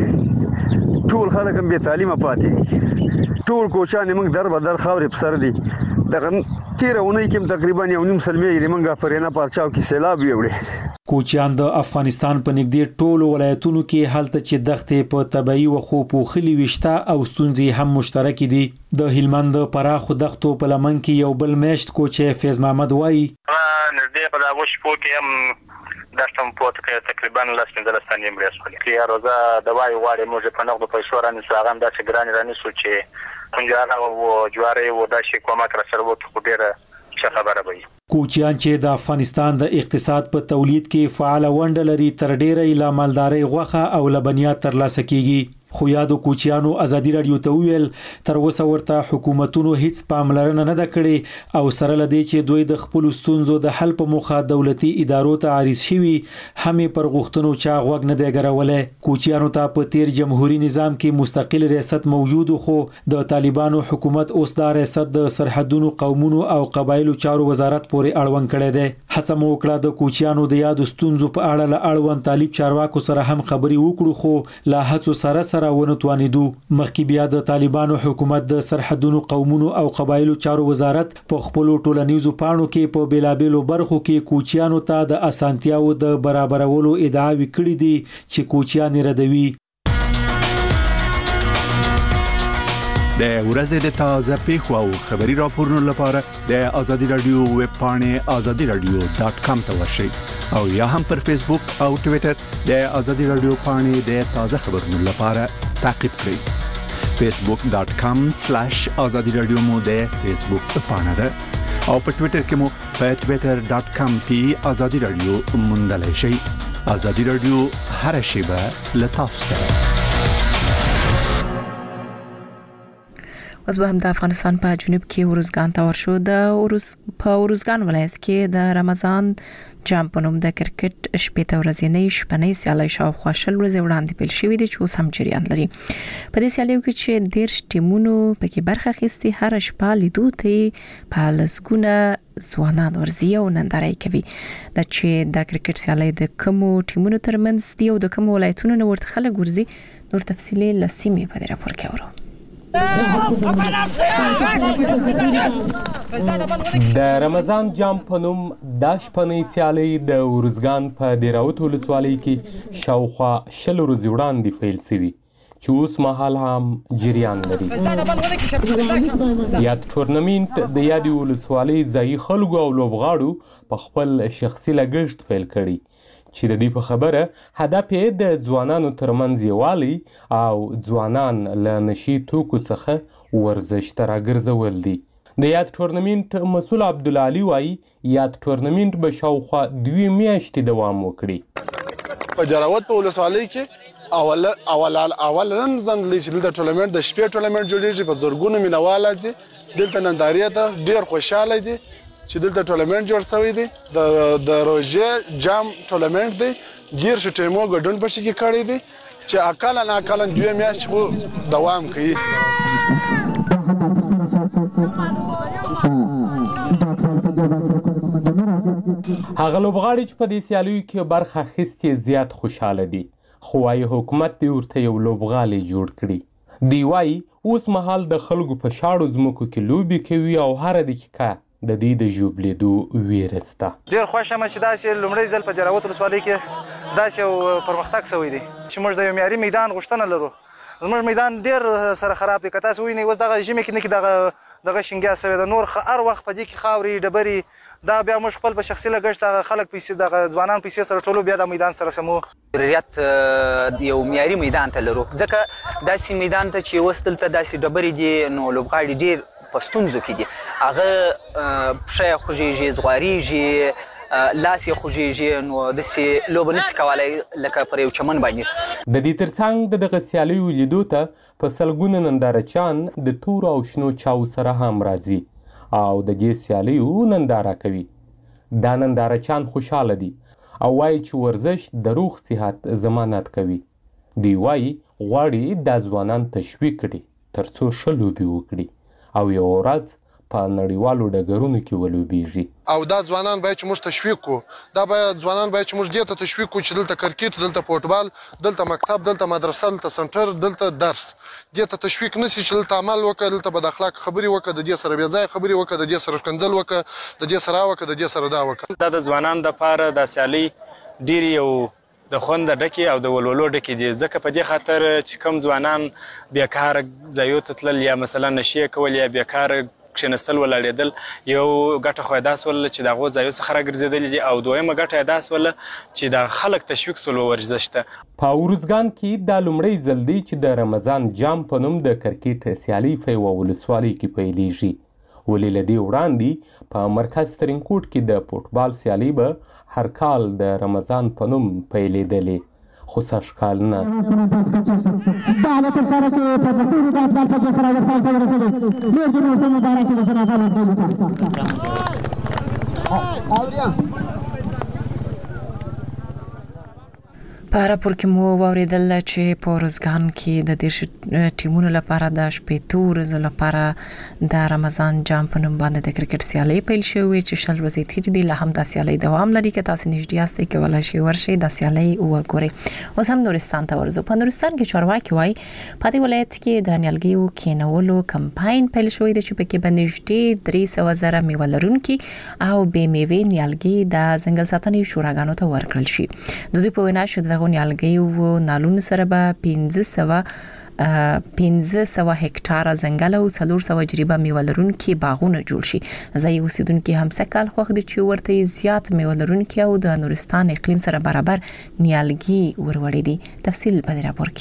رسوي. ټول خلک هم به تعلیمه پاتې دي. ټول کوچان موږ در بدر خاورې په سر دي. دغه تیرونه کې تقریبا یو نیم سلمې یې موږ پرېنا پارچاو کې سیلاب ویوړي. کوچیان د افغانستان په نږدې ټولو ولایتونو کې حالت چې دښتې په طبيعي وخو پوخلي وشته او ستونزې هم مشترک دي. د هلمند پراخ دښتو په لمن کې یو بل میشت کوچه فیض محمد وایي نږدې په داوش پو کې هم دښتم پوت کې تقریبا لاس پنځه ستانې مړ شول. کې روزه دوايي واړې موږ په نغدو پیسو رانه سو هغه د څګران رانه سو چې پنځه او جواره و د شي کومه کړ سره وته خو ډیره څه خبره وي. کوچیان چې د افغانستان د اقتصاد په تولید کې فعال ونډه لري تر ډیره لا مالداري غوخه او لبنیات ترلاسه کیږي. خو یادو کوچیانو ازادي راډیو ته ویل تر اوسه ورته حکومتونو هیڅ پاملرنه نه کړې او سره لدی چې دوی د خپل ستونزو د حل په موخه دولتي ادارو ته عریض شوي همې پر غوښتنو چا غوږ نه دی ګرولې. کوچیانو ته په تیر جمهوریت نظام کې مستقل ریاست موجود خو د طالبانو حکومت اوس د ریاست د سرحدونو قومونو او قبایلو چارو وزارت پورې اړوند کړی دی. هڅه مو وکړه د کوچیانو د یادو ستونزو په اړه له اړوند طالب چارواکو سره هم خبري وکړو، خو لا هڅو سره سره ونه توانیدو. مخکې بیا د طالبانو حکومت د سرحدونو قومونو او قبایلو چارو وزارت په خپل ټولنیزو پاڼو کې په بیلابېلو برخو کې کوچیانو ته د اسانتیاو د برابرولو ادعاوې کړې دي چې کوچیان ردوي. د ورځې د تازه پیښو او خبري راپورونو لپاره د آزادي رادیو ویب پاڼې آزادي رادیو ډاټ کام ته ورشئ او یا هم پر فیسبوک او ټوئیټر د آزادي رادیو پاڼې د تازه خبرونو لپاره تعقیب کړئ. فیسبوک ډاټ کام سلیش آزادي رادیو مو د فیسبوک پاڼه ده او په ټوئیټر کې مو په ټوئیټر ډاټ کام کې آزادي رادیو موندلای شئ. آزادي رادیو هر شیبه له تاسو سره. اوس به هم د افغانستان په جنوب کې ورزګان ته ورشو. د ورز په ورزګان ولایت کې د رمضان جام په نوم د کرکټ شپږ ورځې شپنۍ سیالي شاوخوا شل ورځې وړاندې پیل شوې دي چې اوس هم جریان لري. په دې سیالیو کې چې ډېر ټیمونو پکې برخه اخیستي هر شپه لیدو ته په لسګونه ځوانان ورزي او نندارې کوي. د چې د کرکټ سیالي د کومو ټیمونو ترمنځ دی او د کومو ولایتونو نه ورته خلک ورزي نور تفصیلي لسیمه په دې راپور کې اورو. د رمضان جام په نوم د شپنۍ سیالۍ د ورزګان په دیراوت ولسوالۍ کې شاوخوا شل ورځې وړاندې پیل شوي چې اوس مهال هم جریان لري. یاد ټورنمنټ د یادې ولسوالۍ ځایي خلکو او لوبغاړو په خپل شخصي لګښت پیل کړی چې د دوی په خبره هدف یې د ځوانانو ترمنځ یووالی او ځوانان له نشي توکو څخه ورزش ته راګرځول دي. د یاد ټورنمنټ مسؤل عبدالعلي وایي یاد ټورنمنټ به شاوخوا دوې میاشتې دوام وکړي. په جراوت په ولسوالۍ کې اول اول اولن ځندلې چې دلته ټورنمنټ د شپې ټورنمنټ جوړیږي په زرګونو مینوال دي دلته نندارې ته ډیر خوشاله دي چې دلته ټورنمنټ جوړ شوی دی. د د روژې جام ټورنمنټ دی ګیر شټیمو ګډون پشي کې کړی دی چې اکاله نه اکاله دوه میاشتې دوام کوي. هغه لوبغاړي چې په دې سیالیو کې برخه اخیستې زیات خوشحاله دي خو وايي حکومت دې ورته یو لوبغالی جوړ کړي. دوی وایي اوس مهال د خلکو په شاړو ځمکو کې لوبې کوي او هره دقیقه د دې د ژوبلېدو ویره شته. ډېر خوښ یم چې داسې لومړی ځل په جراوت ولسوالۍ کې داسې یو پرمختګ شوی دی چې موږ د یو معیاري میدان غوښتنه لرو. زموږ میدان ډېر سره خراب دی. که تاسو ووینئ اوس دغه ژمي کې نه کې دغه دغه شینګیا شوی ده. نور هر وخت په دې کې خاورې ډبرې دا بیا موږ خپل په شخصي لګښت دغه خلک پیسې دغه ځوانان پیسې سره ټولو بیا د میدان سره سمو. ضرورت یو معیاري میدان ته لرو ځکه داسې میدان ته چې اوس دلته داسې ډبرې دي نو لوبغاړي ډېر په ستونزو کې دي. هغه پښه یې خوږېږي ځغوارېږي لاس یې خوږېږي نو داسې لوبه نشي کولی لکه پر یو چمن باندې. د دې ترڅنګ د دغه سیالیو لیدو ته په سلګونه نندارچیان د تورو او شنو چاو سره هم راځي او د دې سیالیو ننداره کوي. دا نندارچیان خوشحاله دي او وایي چې ورزش د روغ صحت ضمانت کوي. دوی وایي غواړي دا ځوانان تشویق کړي ترڅو ښه لوبې وکړي او یو ورځ په نړیوالو ډګرونو کې ولوبېږي. او دا ځوانان باید چې موږ تشویق کړو. دا باید ځوانان باید چې موږ دې ته تشویق کړو چې دلته کرکټ دلته فوټبال دلته مکتب دلته مدرسه دلته سنټر دلته درس دې ته تشویق نشي چې دلته عمل وکړه دلته بد اخلاق خبرې وکړه د دې سره بې ځایه خبرې وکړه د دې سره ښکنځل وکړه د دې سره وکړه د دې سره دا وکړه. دا د ځوانانو دپاره دا سیالۍ ډېرې یو د خونده ډکې او د ولولو ډکې دي ځکه په دې خاطر چې کوم ځوانان بیکاره ځایو ته تلل یا مثلا نشې کول یا بیکاره کښېنستل ولاړېدل یو ګټه خو یې دا سوله چې د هغو ځایو څخه راګرځېدلي دي او دویمه ګټه یې دا سوله چې د خلک تشویق سول ورزش ته. په ارزګان کې دا لومړی ځل دی چې د رمضان جام په نوم د کرکټ سیالۍ په یوه ولسوالۍ کې پیلېږي. ولې له دې وړاندې په مرکز ترینکوټ کې د فوټبال سیالۍ به هر کال د رمضان په نوم پیلېدلې خو سږکال نه. په راپور کې مو واوریدل چې په ارزګان کې د دیرش ټیمونو لپاره د شپېتو ورځو لپاره د رمضان جام په نوم باندې د کرکټ سیالۍ پیل شوې چې شل ورځې تېرې دي. لا هم دا سیالۍ دوام لري. که تاسو نږدې یاستئ کولی شئ ورشئ دا سیالۍ وګورئ. اوس هم نورستان ته ورځو. په نورستان کې چارواکي وایي په دې ولایت کې د نیالګیو کینولو کمپاین پیل شوی دی چې پکې به نږدې درې سوه زره میوه لرونکي او بې میوې نیالګي د ځنګل ساتنې شوراګانو ته ورکړل شي. د دوی په وینا چې دغه نیالګیو نالونو سره به پنځه سوه پنځه سوه هکټاره ځنګل او څلور سوه جریبه میوه لرونکي باغونه جوړ شي. ځایي اوسیدونکي هم سږکال خوښ دي چې ورته زیات میوه لرونکي او د نورستان اقلیم سره برابر نیالګي وروړي دي. تفصیل په دې راپور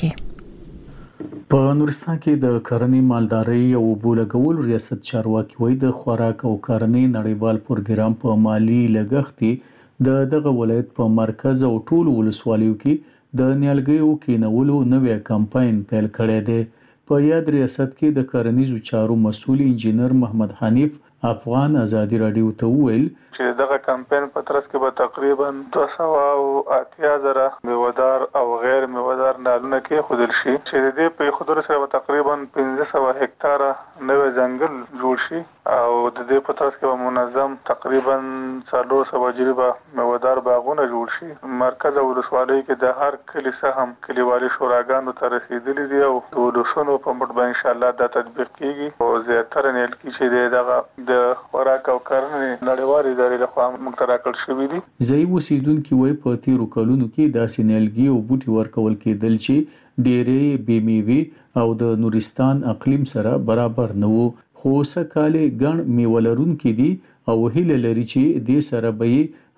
کې. په نورستان کې د کرنې مالدارۍ او اوبو لګولو ریاست چارواکي وایي د خوراک او کرنې نړیوال پروګرام په مالی لګښت د دغه ولایت په مرکز او ټولو ولسوالیو کې د نیالګیو کینولو نوی کمپاین پیل کړی دی. په یاد ریاست کې د کرنیزو چارو مسؤل انجینر محمد حنیف افغان ازادي رادیو ته وویل چې دغه کمپاین په ترڅ کې به تقریبا دوه سوه اتیا زره میوهدار او غیر میوهدار نالونه کېښودل شي چې د دې په ایښودلو سره به تقریبا پنځه سوه هکټاره نوی ځنګل جوړ شي او د دې په ترڅ کې به منظم تقریبا څلور سوه جریبه میوهدار باغونه جوړ شي. مرکز او ولسوالۍ کې د هر کلي سهم کلیوالي شوراګانو ته رسېدلي دي او د ولسونو په مټ به انشاءالله دا تطبیق کېږي او زیاتره نیالګي چې دی دغه د خوراک او کرنې نړیوالې ادارې لخوا موږ ته راکړل شوي دي. ځایي اوسیدونکي وایي په تېرو کلونو کې داسې نیالګي او بوټي ورکول کېدل چې ډېرې بې میوې او د نورستان اقلیم سره برابر نه وو خو سږکال ګڼ میوه لرونکي دي او هیله لري چې دې سره به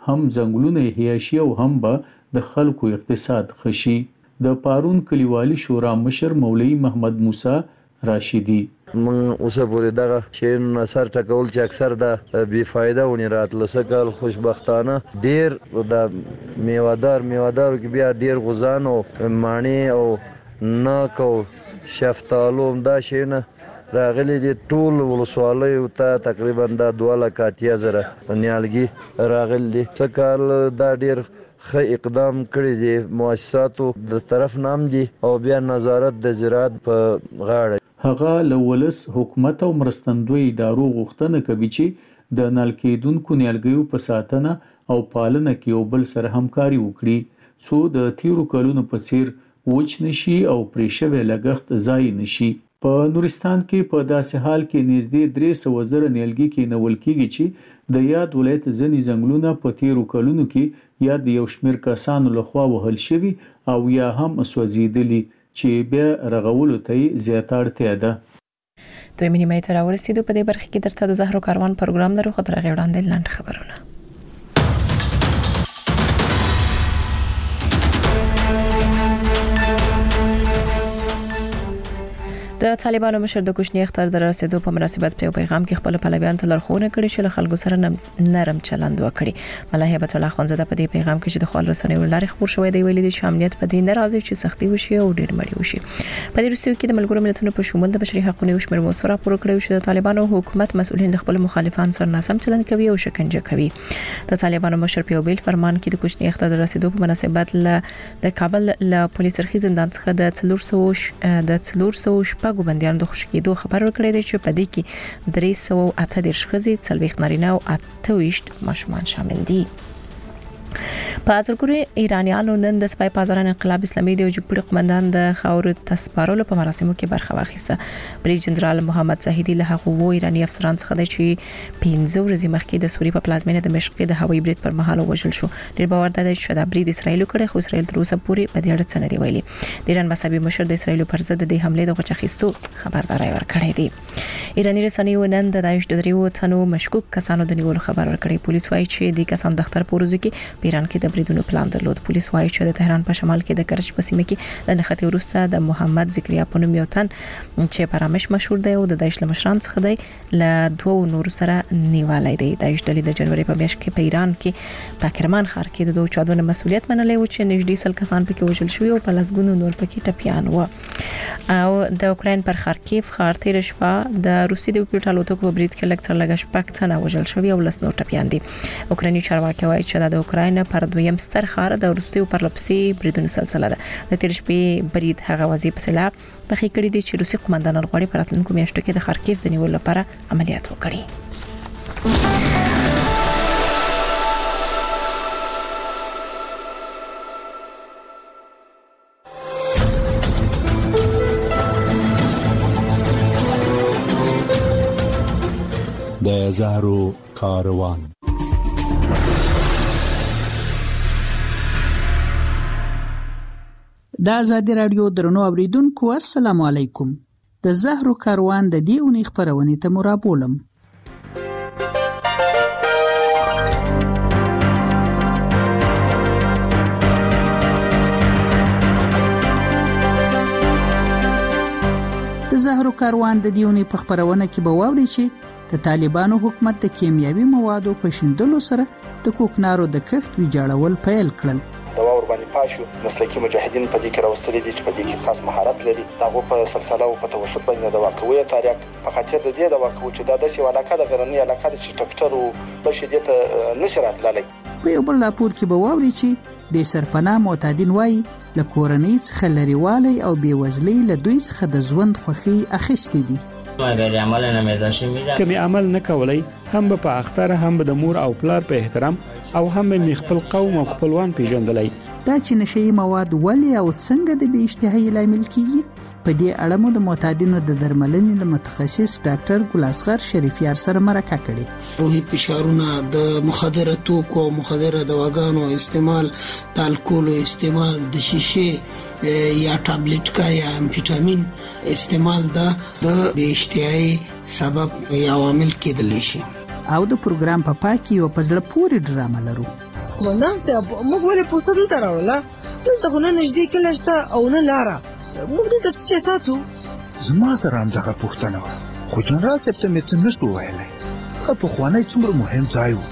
هم ځنګلونه احیا شي او هم به د خلکو اقتصاد خشي. د پارون کلیوالي شورا مشر مولوي محمد موسی راشدي من اوسه پورې دغه شی نصر ټکول چې اکثر د بی فایده ونی راتله سکل خوشبختانه ډیر د میوادار میوادارو کې بیا ډیر غزان او مانی او ناک او شفتالو دا شی نه راغلي دي. ټول ولسوالیو ته تقریبا د دوه لک اتیا زره نیالګي راغلي دي. سکل دا ډیر ښه اقدام کړی دی مؤسساتو د طرف نام دي او بیا نظارت د زراعت په غاړه. هغه لولس حکومت او مرستندوی ادارو غوښتنه کوي چې د نال کېدونکو نیالګیو په ساتنه او پالنه کې یو بل سره همکاري وکړي څو د تیرو کلونو په څیر وچ نشي او پرې شوی لګښت ضایع نشي. په نورستان کې په داسې حال کې نږدې درې سوه زره نیالګي کېنول کېږي چې د یاد ولایت ځینې ځنګلونه په تیرو کلونو کې یا د یو شمېر کسانو لخوا وهل شوي او یا هم سوځېدلي چې بیا رغولو ته یې زیاته اړتیا ده. دوی نیمه ته راورسېدو. په دې برخه کې درته د زهرو کاروان پروګرام لرو، خو تر هغې وړاندې لنډ خبرونه. د طالبانو مشر د کوچنی اختر د رسیدو په مناسبت په پیغام کې خپل پلویان ته لارښوونه کړې چې له خلکو سره نرم چلند وکړي. ملا هیبت الله خانزاده په دې پیغام کې چې د خپل رسنیو لارې خبر شوی دی ویلي چې امنیت په دې ناراضي چې سختي وشي او ډیر مړي وشي. په دې وروستیو کې د ملګرو ملتونو په شمول د بشري حقوقو یو شمېر موثر راپور کړی چې د طالبانو حکومت مسؤلین خپل مخالفان سره ناسم چلند کوي او شکنجه کوي. د طالبانو مشر په بیل فرمان کې د کوچنی اختر د رسیدو په مناسبت له د کابل له پولیس سرخي زندان څخه د څلور سوه د څلور سوه شپږ بندیانو د خوشکېدو خبر ورکړی دی چې په دې کې درې سوه اته دېرش ښځې، څلوېښت نارینه او اته ویشت ماشومان شامل دي. په ازرګوري ایرانیانو نن د سپای پازاران انقلاب اسلامي د جګپړي قومندان د خاور تسپارلو په مراسمو کې برخه واخیسته. بریج جنرال محمد زاهدي له هغو وو ایرانی افسرانو څخه دی چې پنځه ورځې مخکې د سوریې په پلازمینه د مشق د هوایي برید پر مهال وژل شو. ډیر باور دی چې دا برید اسرائیل کړی، خو اسرائیل تر اوسه پورې په دې اړه څه نه دی ویلي. د ایران مذهبي مشر د اسرائیل پر ضد د حمله د غوښ اخیستو خبرداري ورکړې دی. ایرانی رسنیو نن د داعش د دریو تنو مشکوک کسانو د نیولو خبر ورکړی. پولیس وایي چې د کسان د اختر پورزو کې په ایران کې د بریدونو پلان درلود. پولیس وایي چې د تهران په شمال کې د کرچ په سیمه کې د نښتې وروسته د محمد ذکریا په نوم یو تن چې پرامش مشهور دی او د داعش له مشرانو څخه دی له دوو نورو سره نیولای دی. داعش ډلې د جنوري په میاشت کې په ایران کې په کرمان ښار کې د دوه چاودنو مسؤلیت منلی و چې نږدې سل کسان پکې وژل شوي او په لسګونو نور پکې ټپیان و. او د اوکراین پر خارکیف ښار تیر شپه د روسي د پیلوټ الوتکو په برید کې لږ تر لږه شپږ تنه وژل شوي او لس نور ټپیان دي. اوکرایني چارواکي وایي چې د اوکراین پر دویم ستر ښار د وروستیو پرلپسې بریدونو سلسله ده. د تیر شپې برید هغه وځي په سلا پخې کړی دي چې روسي قومندانان غواړي په راتلونکو میاشتو کې د خارکیف د نیولو لپاره عملیات وکړي. د زهرو کاروان. د آزادي رادیو درنو اوریدونکو السلام علیکم. د زهرو کاروان د دې اونۍ خبرونه ته مرابولم. د زهرو کاروان د دې اونۍ په خبرونه کې به واوري چې د طالبانو حکومت د کیمیاوي موادو په شیندلو سره د کوکنارو د کښت ویجاړول پیل کړل. د واور باندې پاشو مسلکي مجاهدین په دې کې راوستلي دي چې په دې کې خاص مهارت لري. دغه په سلسله او په توسط باندې د واقعوي تاریخ په خاطر د دې د واقعو چې د داسې علاقه د غرنی علاقه د ټکټر او بل شدت نشرات لالي. په یو بل راپور کې به واوري چې بې سرپناه معتادین وایي له کورنۍ څخه لريوالی او بېوزلۍ له دوی څخه د ژوند خوښي اخیستې دي. کمی عمل نه کولای، هم په اختر هم د مور او پلار په احترام او هم به خپل قوم او خپلوان پیژندلای. دا چې نشئی مواد ولې او څنګه د بې اشتهایي لامل کیږي، په دې اړه مو د معتادینو د درملنې له متخصص ډاکټر ګل اصغر شریفیار سره مرکه کړې. روحي فشارونه، د مخدره توکو او مخدره دواګانو استعمال، د الکول استعمال، د شیشې یا ټابلیټ کا یا امفیټامین استعمال دا د بې اشتهایي سبب یا عوامل کېدلی شي. او د پروګرام په پا پای کې یو پزړه پورې ډرامه لرو. قومندان صاحب موږ ولې پولیس دلته راوړله؟ دلته خو نه نږدې کلی شته او نه لاره. موږ دلته څه شی ساتو؟ زما سره همدغه پوښتنه وه، خو جنرال صاحب ته مې څه نه شو ویلی. ښه پخوانی څومره مهم ځای و.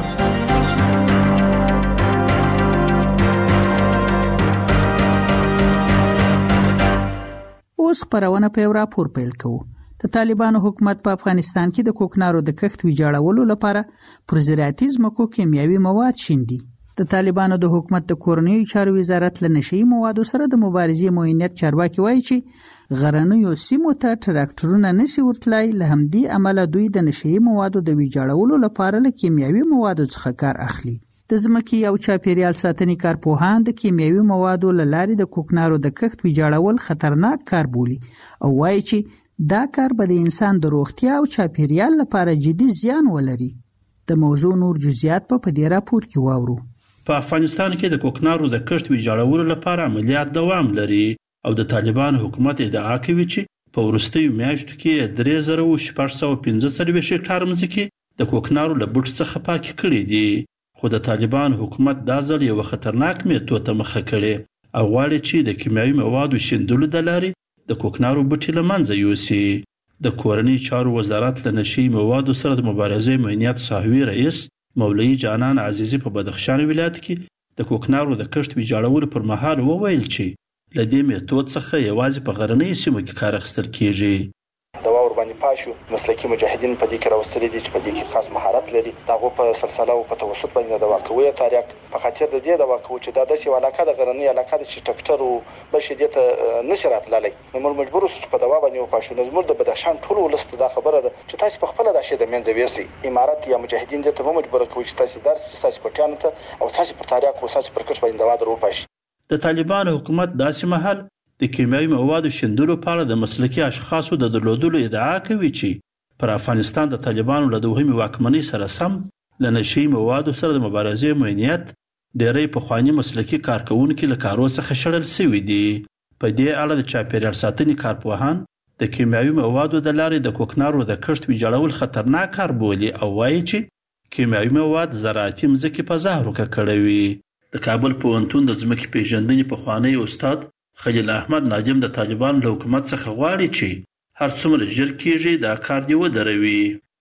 اوس خپرونه په یو راپور پیل کوو. د طالبانو حکومت په افغانستان کې د کوکنارو د کښت ویجاړولو لپاره پر زراعتي ځمکو کیمیاوي مواد شیندي. د طالبانو د حکومت د کورنیو چارو وزارت له نشئی موادو سره د مبارزې معینیت چارواکي وایي چې غرنیو سیمو ته ټراکټورونه نشي ورتلای، له همدې امله دوی د نشئی موادو د ویجاړولو لپاره له کیمیاوي موادو څخه کار اخلي. د ځمکې او چاپیریال ساتنې کارپوهان د کیمیاوي موادو له لارې د کوکنارو د کښت ویجاړول خطرناک کار بولي او وایي چې دا کار به د انسان د روغتیا او چاپیریال لپاره جدي زیان ولري. د موضوع نور جزئیات په دې راپور کې واورو. په افغانستان کې د کوکنارو د کښت ویجاړولو لپاره عملیات دوام لري او د طالبان حکومت ادعا کوي چې په وروستیو میاشتو کې درې زره شپږ سوه پنځه څلوېښت هکټار مځکې د کوکنارو له بوټ څخه پاکې کړي دي، خو د طالبان حکومت دا ځل یو خطرناک میتود ته مخه کړي او غواړي چې د کیمیاوي موادو شیندلو د لارې د کوکنارو بوټي له منځه یوسي. د کورنۍ چارو وزارت له نشئی موادو سره د مبارزې معینیت صاحبي رئیس مولوی جانان عزیزی په بدخشان ولایت کې د کوکنارو د کښت ویجاړولو پر مهال وویل چې له دې میتود څخه یوازې په غرنیو سیمو کې کار اخیستل کیږي. د واور باندې پاشو مسلکي مجاهدین په دې کې راوستلي دي چې په دې کې خاص مهارت لري. دغه په سلسله او په توسط باندې د واقعوي تاریخ په خاطر د دې د واقعو چې د داسې علاقه د غرنی علاقه د ټکټر او بشدیت نشرات لالي نو مجبور اوسو په دوا باندې پاشو نظم د بدخشان ټول ولست د خبره ده چې تاسو په خپل د شه د منځ ویسي امارات یا مجاهدین د ته مجبور کوي چې تاسو درس تاسو پټیانو ته او تاسو پر تاریخ او تاسو پر کښ باندې دوا درو پاشي. د طالبان حکومت داسې مهال د کیمیاوي موادو شیندلو لپاره د مسلکي اشخاصو د درلودلو ادعا کوي چې پر افغانستان د طالبانو له دوهمې واکمنۍ سره سم له نشئی موادو سره د مبارزې معینیت ډېری پخواني مسلکي کارکوونکي له کارو څخه شړل شوي دي. په دې اړه د چاپیریال ساتنې کارپوهان د کیمیاوي موادو د لارې د کوکنارو د کښت ویجاړول خطرناک کار بولي او وایي چې کیمیاوي مواد زراعتي مځکې په زهرو ککړوي. د کابل پوهنتون د ځمکې پیژندنې پخوانی استاد خلیل احمد نادم د طالبان له حکومت څخه غواړي چې هر څومره ژر کیږي دا کار دی ودروي.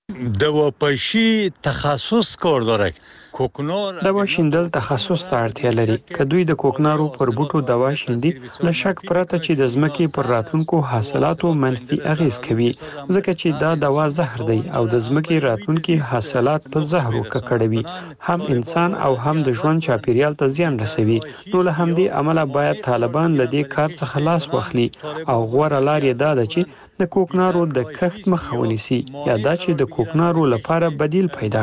دوا پاشي تخصص کار داره. کوکنار دوا شیندل تخصص ته اړتیا لري. که دوی د کوکنارو پر بوټو دوا شیندي له شک پرته چې د ځمکې پر راتلونکو حاصلاتو منفي اغیز کوي، ځکه چې دا دوا زهر دی او د ځمکې راتلونکي حاصلات په زهرو ککړوي، هم انسان او هم د ژوند چاپیریال ته زیان رسوي. نو له همدې امله باید طالبان له دې کار څخه لاس واخلي او غوره لار یې دا ده چې د کوکنارو د کښت مخه ونیسي یا دا چې د کوکنارو لپاره بدیل پیدا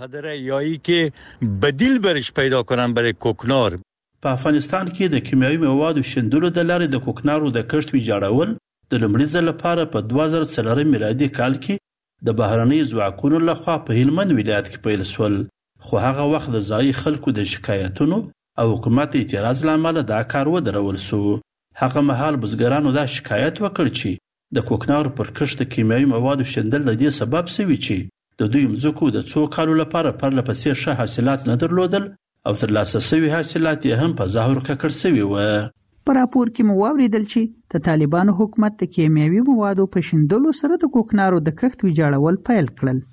کړي. بدیل برش پیدا کنن برای کوکنار. په افغانستان کې د کیمیاوي موادو شیندلو د لارې د کوکنارو د کښت ویجاړول د لومړي ځل لپاره په دوه زره څلورم میلادي کال کې د بهرنۍ ځواکونو لخوا په هلمند ولایت کې پیل شول، خو هغه وخت د ځایي خلکو د شکایتونو او حکومت اعتراض له امله دا کار ودرول شو. هغه مهال بزګرانو دا شکایت وکړ چې د کوکنارو پر کښت د کیمیاوي موادو شیندل د دې سبب شوي چې د دوی مځکو د څو کالو لپاره پرله پسې ښه حاصلات نه درلودل او ترلاسه شوي حاصلات یې هم په زهرو ککړ شوي وو. په راپور کې مو واوریدل چې د طالبانو حکومت د کیمیاوي موادو په شیندلو سره د کوکنارو د کښت ویجاړول پیل کړل.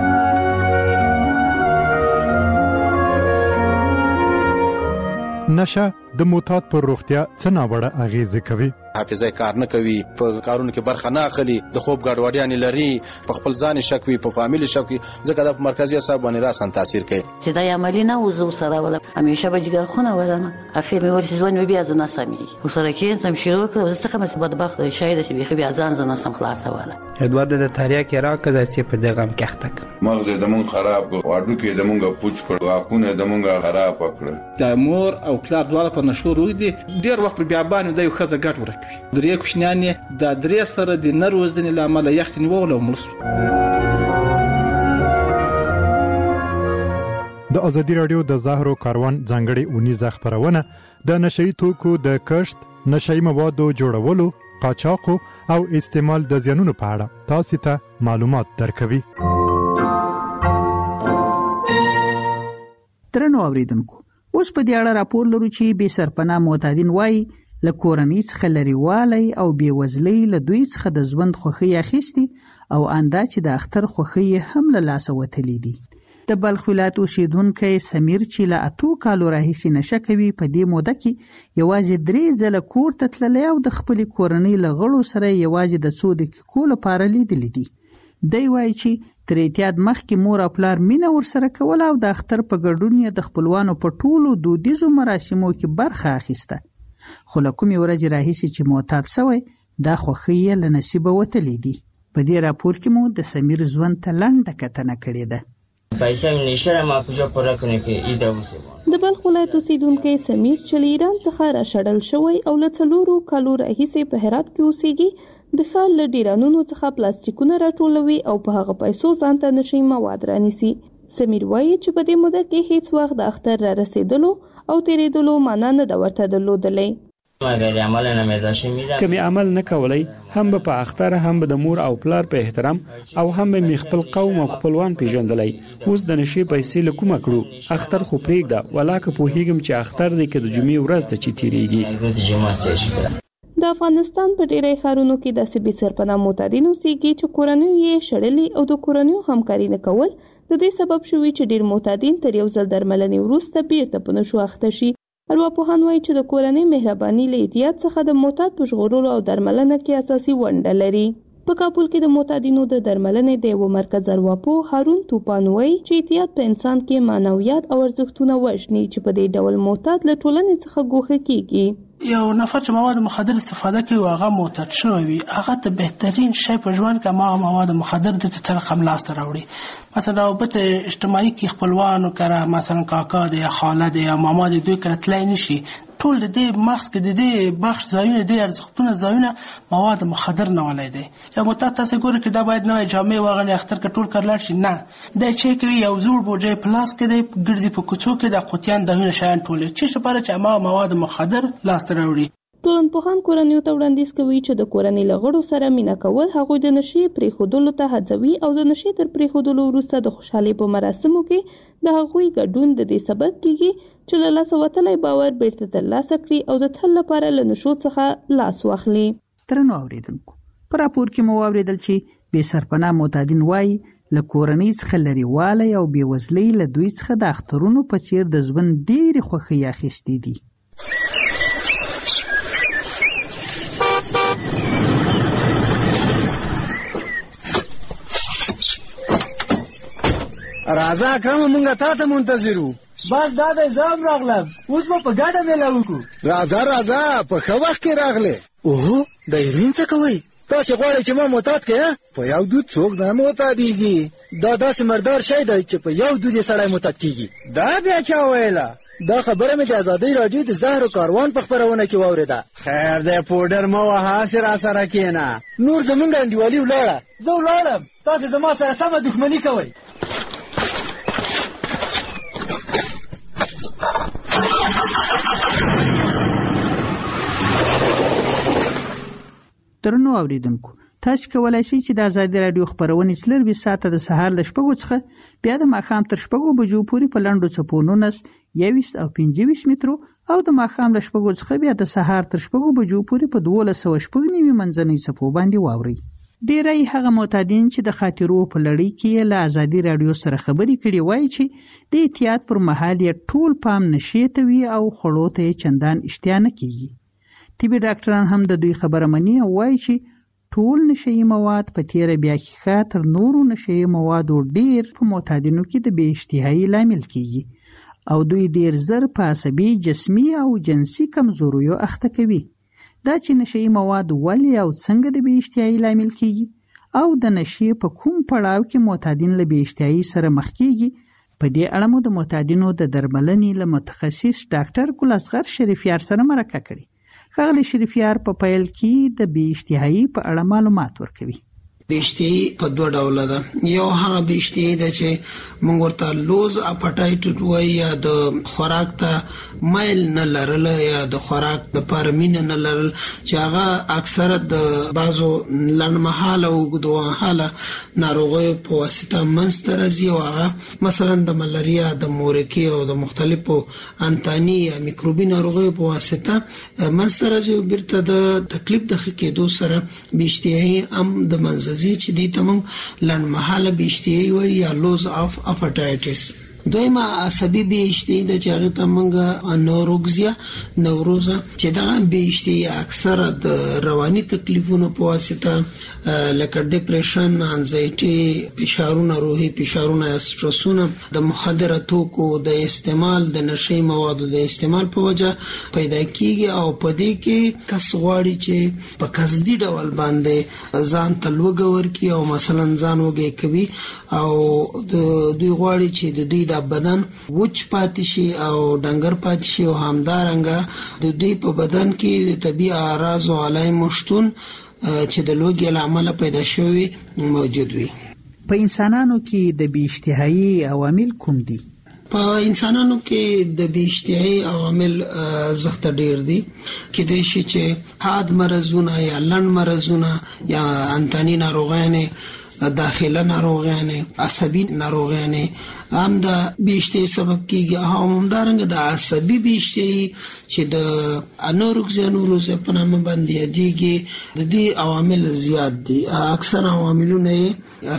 نشه د معتاد پر روغتیا څه ناوړه اغیزه کوي. حافظه کار نه کوي، په کارونو کې برخه نه اخلي، د خوب ګډوډیاں لري، په خپل ځان شک وي، په فامیل شک وي، ځکه د مرکزی اعصاب باندې راسن تاثیر کوي. چې دا عملی نه وزو سره ولا همیشه به جګر خونه ولنه اخر مې ورته ځوان بیا ځنه سمي وسره کې سم شروع کړ ځکه مې بدبخت شاید چې بيخي بیا ځان ځنه سم خلاصه ولا ادوار د تاریخ کې راکړه چې په دغه کې اخته مغز د مون خراب واړو کې د مونږه پوچ کړ واکونه د مونږه خراب کړ. د مور او پلار دواړه په نشو روي دي ډیر وخت بیا باندې د یو خزه ګټ ورکوي. درې کوشنیان د درې سره د نروزنې لامل یخت نیول او مرسو. د ازادي رادیو د زهرو کاروان ځانګړي اونیزه خبرونه د نشئی توکو د کښت، نشئی موادو جوړولو، قاچاق او استعمال د زیانونو په اړه تاسو ته معلومات درکوي. درنو اوریدونکو، اوس په دې اړه راپور لرو چې بې سرپناه معتادین وایي له کورنۍ څخه لرېوالی او بېوزلۍ له دوی څخه د ژوند خوښۍ اخیستي او اندا چې د اختر خوښۍ هم له لاسه وتلي دي. د بلخ ولایت اوسیدونکی سمیر چې له اتو کالو راهیسې نشه کوي، په دې موده کې یوازې درې ځله کور ته تللی او د خپلې کورنۍ له غړو سره یوازې د څو دقیقو لپاره لیدلی دي. دی وایي چې تر اعتیاد مخکې مور او پلار مینه ورسره کوله او د اختر په ګډون یې د خپلوانو په ټولو دودیزو مراسمو کې برخه اخیسته. خو له کومې ورځې راهیسې چې معتاد شوی، دا خوښۍ یې له نصیبه وتلي دي. په دې راپور کې مو د سمیر ژوند ته لنډه کتنه کړې ده. د بلخ ولایت اوسیدونکی سمیر چې له ایران څخه راشړل شوی او له څلورو کالو راهیسې په هرات کې اوسیږي، د ښار له ډیرانونو څخه پلاستیکونه راټولوي او په هغه پیسو ځان ته نشي مواد رانیسي. سمیر وایي چې په دې موده کې هیڅ وخت د اختر را رسیدلو او تیریدلو معنا نه د ورته درلودلی. که مې عمل نه کولی، هم به په اختر هم به د مور او پلار په احترام او هم به مې خپل قوم او خپلوان پیژندلی. اوس د نشې پیسې له کومه کړو؟ اختر خو پرېږده، ولاکه پوهېږم چې اختر دی که د جمعې ورځ ده چې تیریږي. د افغانستان په ډیری ښارونو کې داسې بې سرپناه معتادین اوسېږي چې کورنیو یې شړلي او د کورنیو همکاري نه کول د دې سبب شوي چې ډیر معتادین تر یو ځل درملنې وروسته بیرته په نشو اخته شي. ارواپوهان وایي چې د کورنۍ مهرباني له احتیاط څخه د معتاد په ژغورلو او درملنه کې اساسي ونډه لري. په کابل کې د معتادینو د درملنې د یو مرکز ارواپوه هارون توپان وایي چې احتیاط په انسان کې معنویات او ارزښتونه وژني چې په دې ډول معتاد له ټولنې څخه ګوښه کیږي. یو نفر چې مواد مخدر استفاده کوي او هغه معتاد شوی وي، هغه ته بهترین شی په ژوند کې ما مواد مخدر د ته رقم لاس راوړي. مثلا رابط اجتماعي کې خپلوانو کړه، مثلا کاکا دی یا خاله دی یا ماما دی، دوی کړه تلای نشي. ټول د دې مغز کې د دې بخش ځایونه د ارزښتونه ځایونه مواد مخدر نه ولای دی. یا معتاد تاسو ګورئ چې دا باید نوې جامې واغوندي، اختر کې ټول کړل شي، نه دا چې کوي یو زوړ بوجي پلاس کې دی، ګرځي په کوڅو کې د قوتیان دغه شیان ټول چې لپاره چې ما مواد مخدر لاس راوړي. ټولنپوهان کورنیو ته وړاندیز کوي چې د کورنۍ له غړو سره مینه کول هغوی د نشې پرېښودلو ته هڅوي او د نشې تر پرېښودلو وروسته د خوشحالۍ په مراسمو کې د هغوی ګډون د دې سبب کیږي چې له لاسه وتلی باور بیرته ترلاسه کړي او د تل لپاره له نشو څخه لاس واخلي. درنو اوریدونکو، په راپور کې مو واورېدل چې بې سرپناه معتادین وایي له کورنۍ څخه لرېوالی او بېوزلۍ له دوی څخه د اخترونو په څېر د ژوند ډېرې خوښۍ اخیستې دي. راځه اکرم، مونږه تا ته منتظر وو. بس دا دی زه هم راغلم، اوس به په ګډه میله وکړو. راځه راځه، په ښه وخت کې راغلې. اوهو، د هیروین څه کوئ؟ تاسې غواړئ چې ما معتاد کړې؟ په یو دود څوک نه معتادېږي. دا داسې مردار شی دی چې په یو دود یې سړی معتاد کېږي. دا بیا چا ویله؟ دا خبره مې د ازادۍ راډیو د زهر و کاروان په خپرونه کې واورېده. خیر دی، پوډر مه وهه، هسې راسره کښېنه. نور زمونږ انډیوالي ولاړه، زه ولاړم، تاسې زما سره سمه دښمني کوئ. درنو اوریدونکو، تاسو کولای شئ چې د ازادي رادیو خبرونه څلرویشت ساعته د سهار له شپږو څخه بیا د ماښام تر شپږو بجو پورې په لنډو څپو نولس، یوویشت او پنځه ویشت مترو او د ماښام له شپږو څخه بیا د سهار تر شپږو بجو پورې په دولس سوه شپږ نوي منځنۍ څپو باندې واورئ. ډیری هغه معتادین چې د خاطرو په لړۍ کې له ازادي رادیو سره خبرې کړي وایي چې د احتیاط پر مهال یې ټول پام نشې ته وي او خوړو ته یې چندان اشتها نه کیږي. طبي ډاکټران هم د دوی خبره مني او وایي چې ټول نشهیي مواد په تیره بیا کې تر نورو نشهیي موادو ډیر په معتادینو کې د بې اشتهایي لامل کیږي او دوی ډیر زر په عصبي، جسمي او جنسي کمزوریو اخته کوي. دا چې نشهیي مواد ولې او څنګه د بې اشتهایي لامل کیږي او د نشې په کوم پړاو کې معتادین له بې اشتهایي سره مخ کیږي، په دې اړه مو د معتادینو د درملنې له متخصص ډاکټر ګل اصغر شریفیار سره مرکه کړې. ښاغلی شریفیار په پیل کې د بې اشتهایي په اړه معلومات ورکوي. بیشتي په دوه ډول ده. یو هغه بیشتي ده چې موږ ورته لوز اپټایټ وایي، یا د خوراک ته مایل نه لرل یا د خوراک د پاره مینه نه لرل، چې هغه اکثره د بازو لنډمهاله او اوږدمهاله ناروغیو په واسطه منځته راځي، او هغه مثلا د ملاریا، د مورکي او د مختلفو انتاني یا میکروبي ناروغیو په واسطه منځته راځي، او بیرته د تکلیف د ښه کېدو سره بیشتي هم د منځ چې دي ته موږ لنډمهاله بیشتي وایي یا لوز اف اپټایټس. دویمه عصبي بیشتي د چې هغه ته موږ نوروګزیا نوروزه چې دا بیشتي اکثره د رواني تکلیفونو په واسطه لکه ډیپریشن، انزایټي، فشارونه، روحي فشارونه، سټرسونه د مخدره توکو د استعمال، د نشي موادو د استعمال په وجه پیدا کیږي، او په دې کې کس غواړي چې په قصدي ډول باندې ځان ته لوګه ورکړي او مثلا ځان وږی کوي، او دوی غواړي چې د دوی د بدن وچ پاتې شي او ډنګر پاتې شي، او همدارنګه د دوی په بدن کې د طبيعي اعراض او علائم شتون چې د لوګي له امله پیدا شوی موجود وي. په انسانانو کې د بیشتهایی عوامل کوم دي؟ په انسانانو کې د بیشتهایی عوامل زخت ډیر دي، کېدای شي چې حاد مرزونه یا لنډ مرزونه یا انتاني ناروغیانې، داخله ناروغیانې، عصبي ناروغیانې هم د بیشتهایی سبب کیږي. همدارنګه د عصبي بیشتهایی چې د انورکسیا نوروزه په نامه باندې یادېږي، د دې عوامل زیات دي. اکثر عواملونه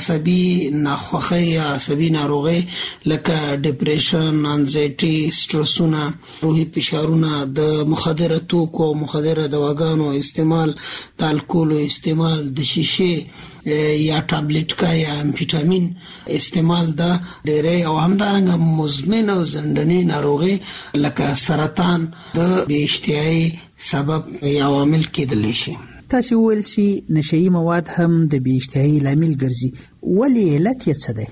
عصبي ناخوښي یا عصبي ناروغي لکه ډیپریشن، انزایټي، سټرسونه، روحي فشارونه، د مخدره توکو، مخدره دواګانو استعمال، د الکولو استعمال، د شیشه یا ټابلیټ کا یا امفیټامین استعمال دا ډېرې، او همدارنګه مزمن او زندنی ناروغي لکه سرطان د بیشتهایی سبب یا عوامل کېدلی شي. تاسو ویل چې نشئی مواد هم د بیشتهایی لامل ګرځي، ولې علت یې څه دی؟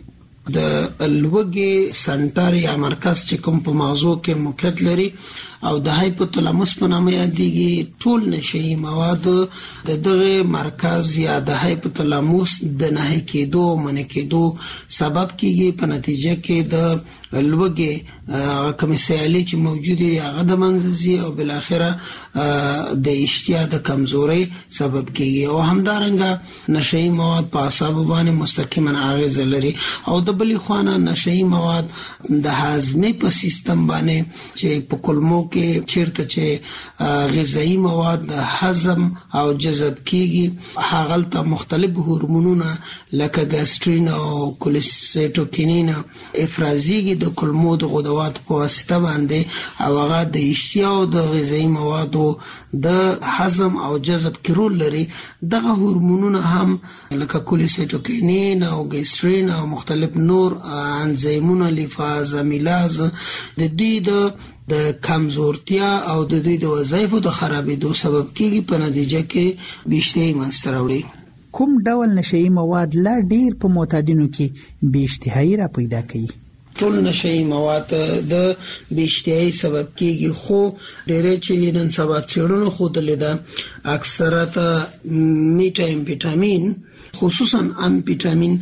د لوګي سنټر یا مرکز چې کوم په مغزو کې موقعیت لري او د هایپوتلاموس په نامه یادېږي، ټول نشئی مواد د دغه مرکز یا د هایپوتلاموس د نه کېدو منع کېدو سبب کیږي، په نتیجه کې د لوګي کوم سیالي چې موجود دي هغه د منځي او بل اخره د اشتها د کمزوري سبب کیږي، او همدارنګه نشئی مواد په اعصاب باندې مستقیما اغیز لري، او د بلې خوانه نشئی مواد د هاضمې په سیستم باندې چې په کولمو کې چیرته چې غذایی مواد د هضم او جذب کیږي، هغه ته مختلف هورمونونه لکه ګاسترین او کولسیټوکینین افرازیږي د کولمو د غدوات په واسطه باندې، او هغه د اشتها او د غذایی موادو د هضم او جذب کې رول لري. دغه هورمونونه هم لکه کولسیټوکینین او ګاسترین او مختلف نور انزیمونه، لیفاز، امیلاز، د دوی د د کمزورتیا او د دوی د وظایفو د خرابېدو سبب کیږي، په نتیجه کې بیشتهایی منځته راوړي. کوم ډول نشئی مواد لا ډیر په معتادینو کې بیشتهایی را پیدا کوي؟ ټول نشئی مواد د بیشتهایی سبب کیږي، خو ډېر چې نن سبا څېړنو ښودلې ده اکثرت میټا امفیټامین، خصوصا امفیټامین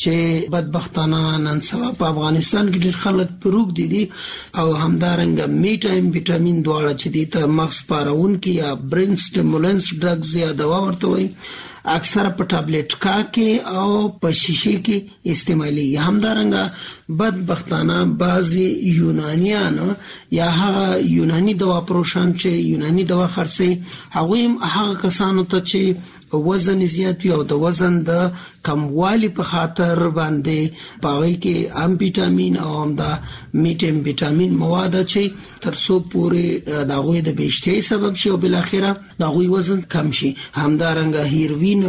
چې بدبختانه نن سبا په افغانستان کې ډېر خلک پروګ دي دي او همدارنګه میټا امفیټامین دواړه چې دي ته مغز پارونکي یا برین سټیمولنس ډرګز یا دوا ورته وایي، اکثر په ټابلیټ کا کې او په شیشه کې استعمالي. همدارنګه بدبختانه بعضی یونانیان یا هغه یونانی دوا پروشان چې یونانی دوا خرڅي، هغه هغه کسانو ته چې وزن زیات وي او د وزن د کموالي په خاطر باندې پاوی کې امفیټامین او هم د میټ امفیټامین مواد چې ترڅو پورې د غوي د بیشتهایی سبب شي او بل اخره د غوي وزن کم شي. همدارنګه هیروین،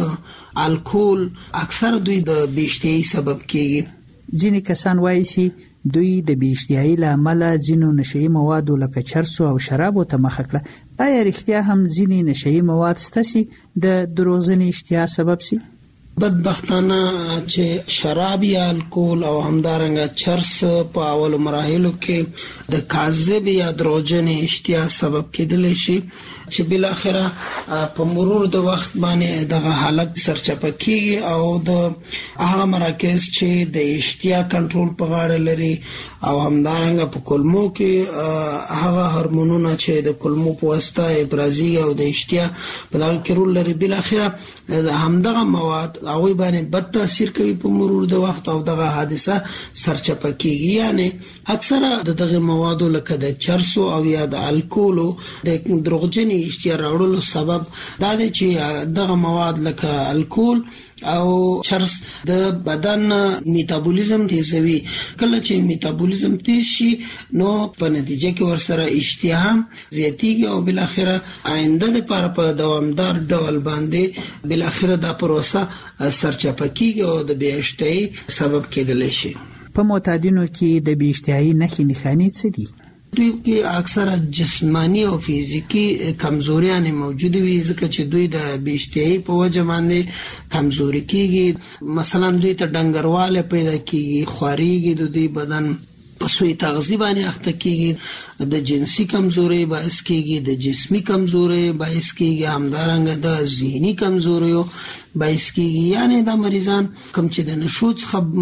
الکول اکثر دوی د بیشتهایی سبب کیږي. ځینې کسان وایي چې دوی د بیشتهایی له امله ځینو نشئی موادو لکه چرسو او شرابو ته مخه کړه. آیا رښتیا هم ځینې نشئی مواد ستاسي د دروغجنې اشتها سبب سي؟ بدبختانه چې شراب یا الکول او همدارنګه چرس په اول مراحلو کې د کاذب یا دروغجن اشتها سبب کېدلی شي چې بل اخره په مرور د وخت باندې دغه حالت سرچپه کیږي او د هغه مراکز چې د اشتها کنټرول په غاړه لري او همدارنګه په کولمو کې هغه هورمونونه چې د کولمو په واسطه افرازي او د اشتها په دغه کې رول لري بل اخره همدغه مواد هغه باندې بد تاثیر کوي په مرور د وخت او دغه حادثه سرچپه کیږي. یعنی اکثره دغه مواد لکه د چرسو او یا د الکولو د دروغجن اشتها راوړلو سبب دا دی چې دغه مواد لکه الکول او چرس د بدن میتابولیزم تیزوي. کله چې میتابولیزم تیز شي نو په نتیجه کې ورسره اشتها زیاتیږي او بل اخره آینده د لپاره په دوامدار ډول باندې بل اخره دا پروسه سرچپه کیږي او د بې اشتهایي سبب کېدلی شي. په معتادینو کې د بې اشتهایي نښې نښانې څه دي؟ دوی کې اکثره جسمانی او فزیکی کمزوریاں موجود وي ځکه چې دوی د بې اشتهایي په وجه باندې کمزوري کیږي. مثلا دوی ته ډنګرواله پیدا کیږي، خواريږي، د دوی بدن په سوی تغذیه باندې اخته کیږي، د جنسي کمزوري باعث کیږي، د جسمی کمزوري باعث کیږي، همدارنګه د ذهني کمزوري باعث کیږي. یعنی دا مریضان کوم چې د نشو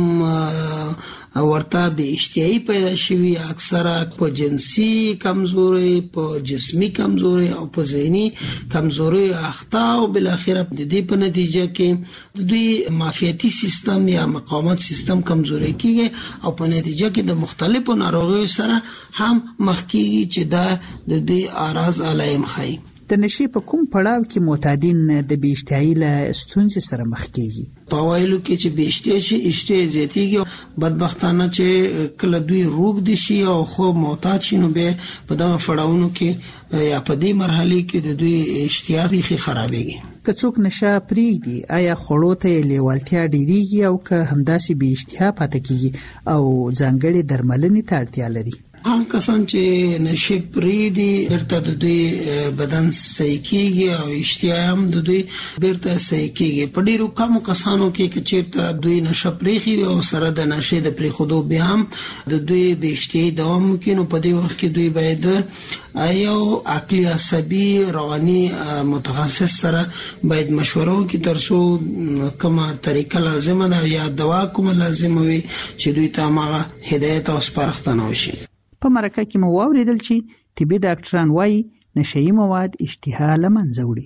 څخه ورته به اشتهایی پیدا شوی اکثره په جنسي کمزوري، په جسمی کمزوري او په ذهني کمزوري اخته او بل اخره د دې په نتیجه کې دوی معافیتي سیستم یا مقاومت سیستم کمزوري کیږي او په نتیجه کې د مختلفو ناروغیو سره هم مخ کیږي چې دا د دوی اعراض علائم ښيي. د نشي په کوم پړاو کې معتادین د بې اشتهایي له ستونزې سره مخ کیږي؟ په اوایلو کې چې بې اشتهایي شي اشتها زیاتیږي، بدبختانه چې کله دوی روږدي شي او خوب معتاد شي نو بیا په دغه پړاوونو کې یا په دې مرحله کې د دوی اشتها بیخي خرابېږي. که څوک نشه پرېږدي آیا خوړو ته یې لیوالتیا ډېرېږي او که همداسې بې اشتها پاتې کیږي او ځانګړې درملنې ته اړتیا لري؟ هغه کسان چې نشه پرېږدي بیرته د دوی بدن صحیح کیږي او اشتها هم د دوی بیرته صحیح کیږي. په ډیرو کمو کسانو کې چې چیرته دوی نشه پرېږدي او سره د نشې د پرېښودو بیا هم د دوی بې اشتهایي دوام وکړي نو په دې وخت کې دوی باید یو عقلي عصبي رواني متخصص سره باید مشوره وکړي ترڅو کومه طریقه لازمه ده یا دوا کومه لازمه وي چې دوی ته هغه هدایت او سپارښتنه وشي. په مرکه کې مو واوریدل چې طبي ډاکټران وايي نشهيي مواد اشتها له منځه وړي.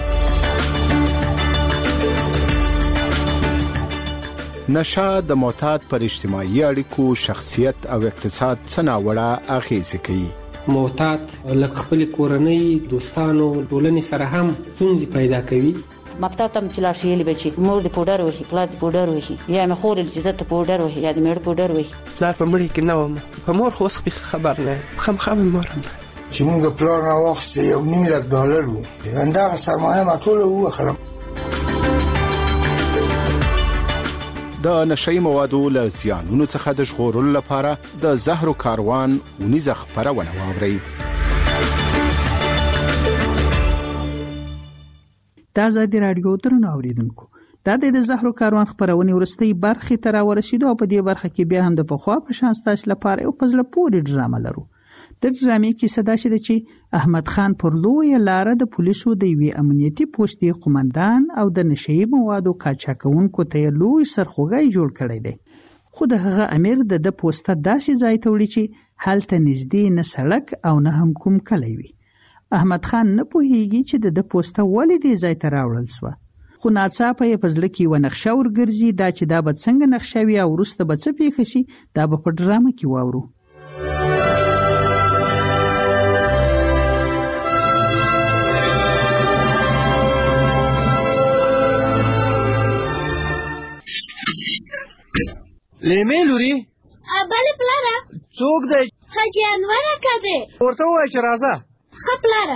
نشه د معتاد پر اجتماعي اړیکو، شخصیت او اقتصاد څه ناوړه اغیزې کوي. معتاد لکه خپل کورنۍ، دوستانو، ټولنې سره هم ستونزې پیدا کوي. مکتب ته چې لاړ شي بچي مور د پودر وهي، پلار د پودر وهي، یا مې خور چې زته پودر وهي یا د مېړه پودر وهي. پلار په مړي کې نه وم، په مور خو څه خبر نه خامخا مې مور هم چې موږ پلار نه وخت یو نیم لک ډالر وو، دا سرمایه ما ټول وخرم. د نشهيي موادو له زیانونو څخه د ژغورلو لپاره د زهرو کاروان ونیزه خپرونه واورئ. دا ازادي رادیو درنو اوریدونکو، دا د زهرو کاروان خبرونه ورستۍ برخه تر ورسېدو او په دې برخه کې بیا هم د پخوا په شان ستاسو لپاره یو پزله پوری ډرامه لرو. د ډرامې کې صدا شي چې احمد خان پر لوی لار د پولیسو د وی امنیتي پوستې قومندان او د نشهيي موادو قاچاقونکو ته لوی سرخوږی جوړ کړی دی. خو د هغه امیر د د پوسټه داسې ځای ته وړي چې هلته نږدې نه سړک او نه هم کوم کلی وي. احمد خان نه پوهیږي چې د د پوسټه ولې دې ځای ته راوړل سو، خو ناڅاپه یې په زړه کې و نقشه ورګرځي دا چې دا به څنګه نقشه وي او وروسته به څه پیښ شي دا به په ډرامه کې واورو. لیمې لوري بله پلاره څوک دی؟ حاجي انور اکا دی. ورته ووایه چې راځه. ښه پلاره.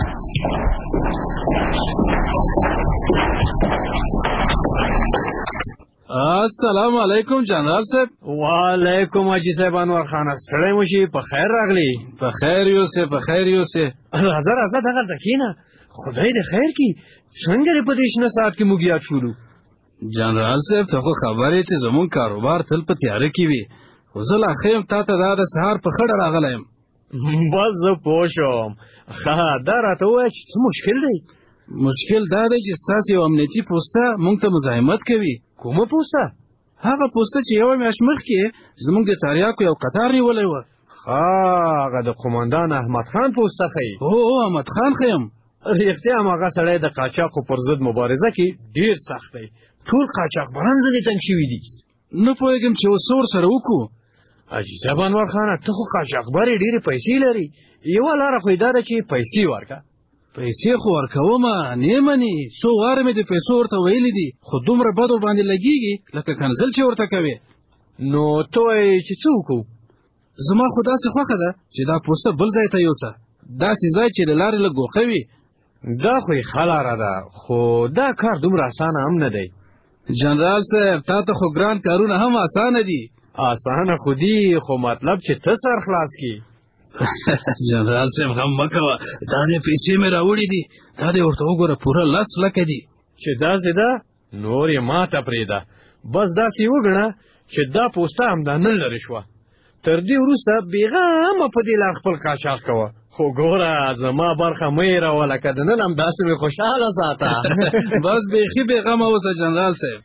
السلام علیکم جنرال صاحب. وعلیکم حاجي صاحب انور خان، ستړی مو شي، په خیر راغلی. په خیر یوسې، په خیر یوسې. راځه راځه دغلته کښېنه، خدای دې خیر کړي. څنګه دې په دې شنه ساعت کې موږ یاد شولو؟ جنرال صاحب ته خو خبرې چې زموږ کاروبار تل په تیاره کې وي، خو زه لا ښه یم تا ته دا د سهار په خړه راغلی یم. بس زه پوه شوم. ښه دا راته ووایه چې څه مشکل دی؟ مشکل دا دی چې ستاسې یو امنیتي پوسته موږ ته مزاحمت کوي. کومه پوسته؟ هغه پوسته چې یوه میاشت مخکې زموږ د تریاکو یو قطار نیولی وه. ښه هغه د قمندان احمد خان پوسته ښیي؟ هو هو احمد خان ښیم. رښتیا هم هغه سړی د قاچاقو پر ضد مبارزه کې ډېر سخت دی. ټول قاچاقبران ځینې تنګ شوي دي. نه پوهېږم چې اوس څه ورسره وکړو. عجیزه بانوار خانه ته خو قاچاقبر یې ډېرې پیسې لري، یوه لاره خو یې دا ده چې پیسې ورکړه. پیسې خو ورکومه نه مني، څو واره مې د پیسو ورته ویلي دي، خو دومره بد ورباندې لګېږي لکه کنځل چې ورته کوې. نو ته وایې چې څه وکړو؟ زما خو داسې خوښه ده چې دا پوسته بل ځای ته یوسه، داسې ځای چې له لارې لږ ګوښه وي. دا خو یې ښه لاره ده، خو دا کار دومره اسانه هم نه دی. جنرال صاحب تا ته خو ګران کارونه هم اسانه دي. اسانه خو دي، خو مطلب چې ته سر خلاص کړي. جنرال صاحب غم مه کوه، دا دې پیسې مې راوړي دي، دا دې ورته وګوره پوره لس لکه دي. چې داسې ده نور یې ماته پرېږده، بس داسې وګڼه چې دا پوسته همدا نن لرې شوه. تر دې وروسته بېغمه په دې لار خپل قاچاق کوه، خو ګوره زما برخه مه هېروه، لکه د نن همداسې مې خوشحاله ساته. بس بیخي بېغمه اوسه جنرال صاحب.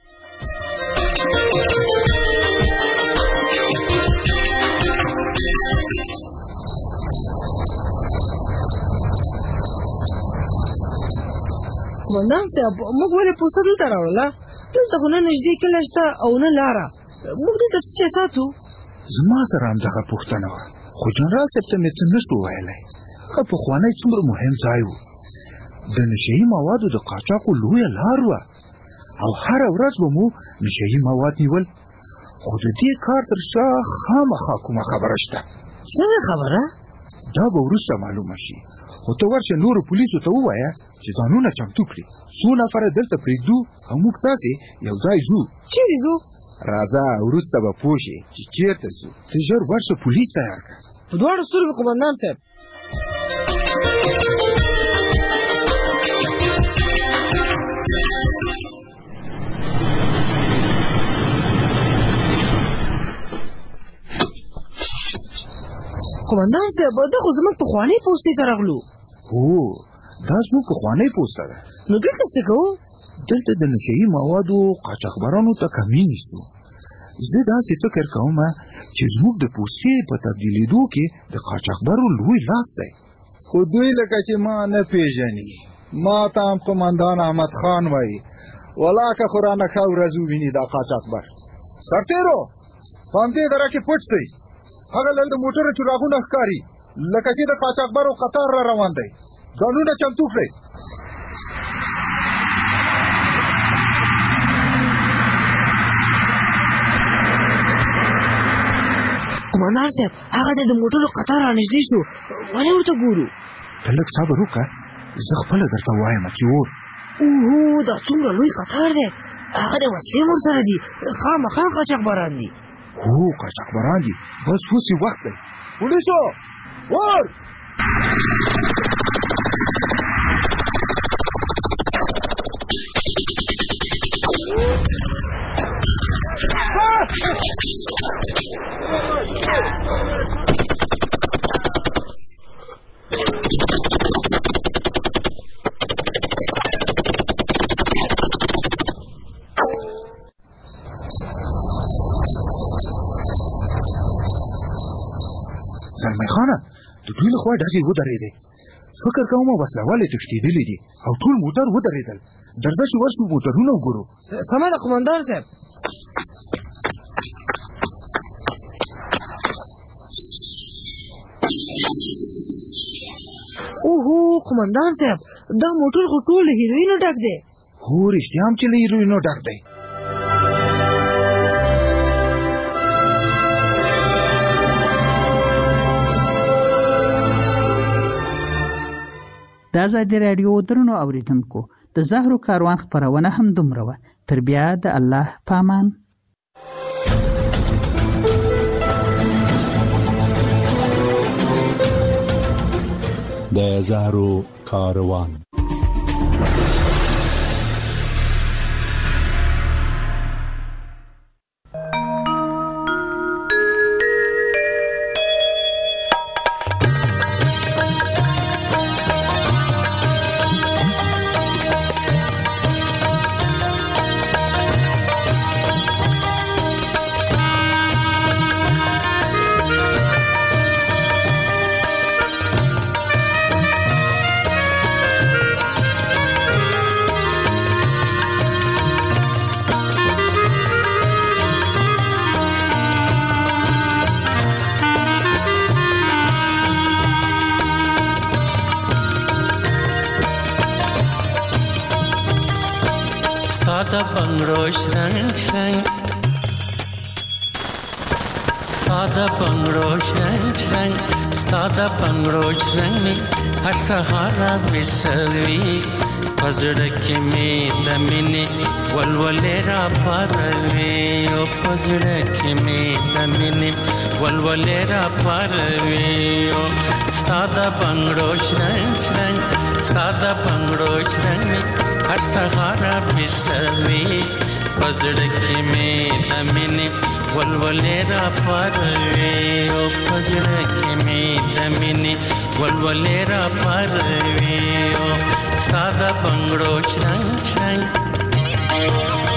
قمندان صاحب موږ ولې پوسته دلته راوړله؟ دلته خو نه نږدې کلی شته او نه لاره، موږ دلته څه شی ساتو؟ زما سره همدغه پوښتنه وه، خو جنرال صاحب ته مې څه نه شو ویلی. ښه پخوانی څومره مهم ځای و، د نشهیي موادو د قاچاقو لویه لار وه، او هره ورځ به مو نشهیي مواد نیول. خو د دې کار تر شا خامخا کومه خبره شته. څنګه خبره؟ دا به وروسته معلومه شي، خو ته ورشه نورو پولیسو ته ووایه چې ځانونه چمتو کړي، څو نفره دلته پرېږدو او موږ تاسې یو ځای ځو. چیرې ځو؟ راځه وروسته به پوه شې چې چېرته ځو. ته ژر ورشه پولیس تیار کړه. په دواړو سترګو قمندان صاحب. قمندان صاحب دا خو زموږ پخوانۍ پوستې ته راغلو. هو دا زموږ پخوانۍ پوسته ده. نو دلته څه کوو؟ دلته د نشهیي موادو قاچاقبرانو ته کمین نیسو. زه داسې فکر کوم چې زموږ د پوستې په تبدیلېدو کې د قاچاقبرو لوی لاس دی. خو دوی لکه چې ما نه پیژني، ما ته هم قمندان احمد خان وایي، ولاکه خو رانه ښه ورځ وویني دا قاچاقبر. سرتېرو په همدې دره کې پټ سئ، هغه لږ د موټرو چراغونه ښکاري لکه چې د قاچاقبرو قطار را روان دی. ګانونه چمتو کړئ. قمندان صاحب هغه د موټرو قطار را نږدې شو، ولې ورته ګورو؟ ته لږ صبر وکړه، زه خپله درته وایم چې اور. اوهو دا څومره لوی قطار دی، هغه د وسلې ورسره دي، خامخا قاچاقبران دي. هو قاچاقبران دي، بس اوس یې وخت دی. پولیسو اور! زلمی خانه د دوی له خوا ډزې ودرېدې، فکر کوم وسله والې تښتېدلې دي او ټول موټر ودرېدل. درځه چې ورشو موټرونه وګورو. سمه ده قمندان صاحب. اوهو قمندان صاحب دا موټر خو ټول له هیروینو ډک دی. هو رښتیا هم چې له هیروینو ډک دی. د ازادي راډیو درنو اوریدونکو د زهرو کاروان خپرونه هم دومره وه. تر بیا د الله پامان. د زهرو کاروان ساده بنگړو شرنګ شرنګ ساده بنگړو شرنګ شرنګ ساده بنگړو شرنګ هر سهار وسوي پزړه کې مې د مینې ولولې را پروي او پزړه کې مې د مینې ولولې را پروي او ساده بنگړو شرنګ شرنګ ساده بنگړو شرنګ هر سهار وسوي پزړه کې مې د مینې ولولې را پروي او پزړه کې مې د مینې ولولې را پروي او ساده بنگړو شرنګ شرنګ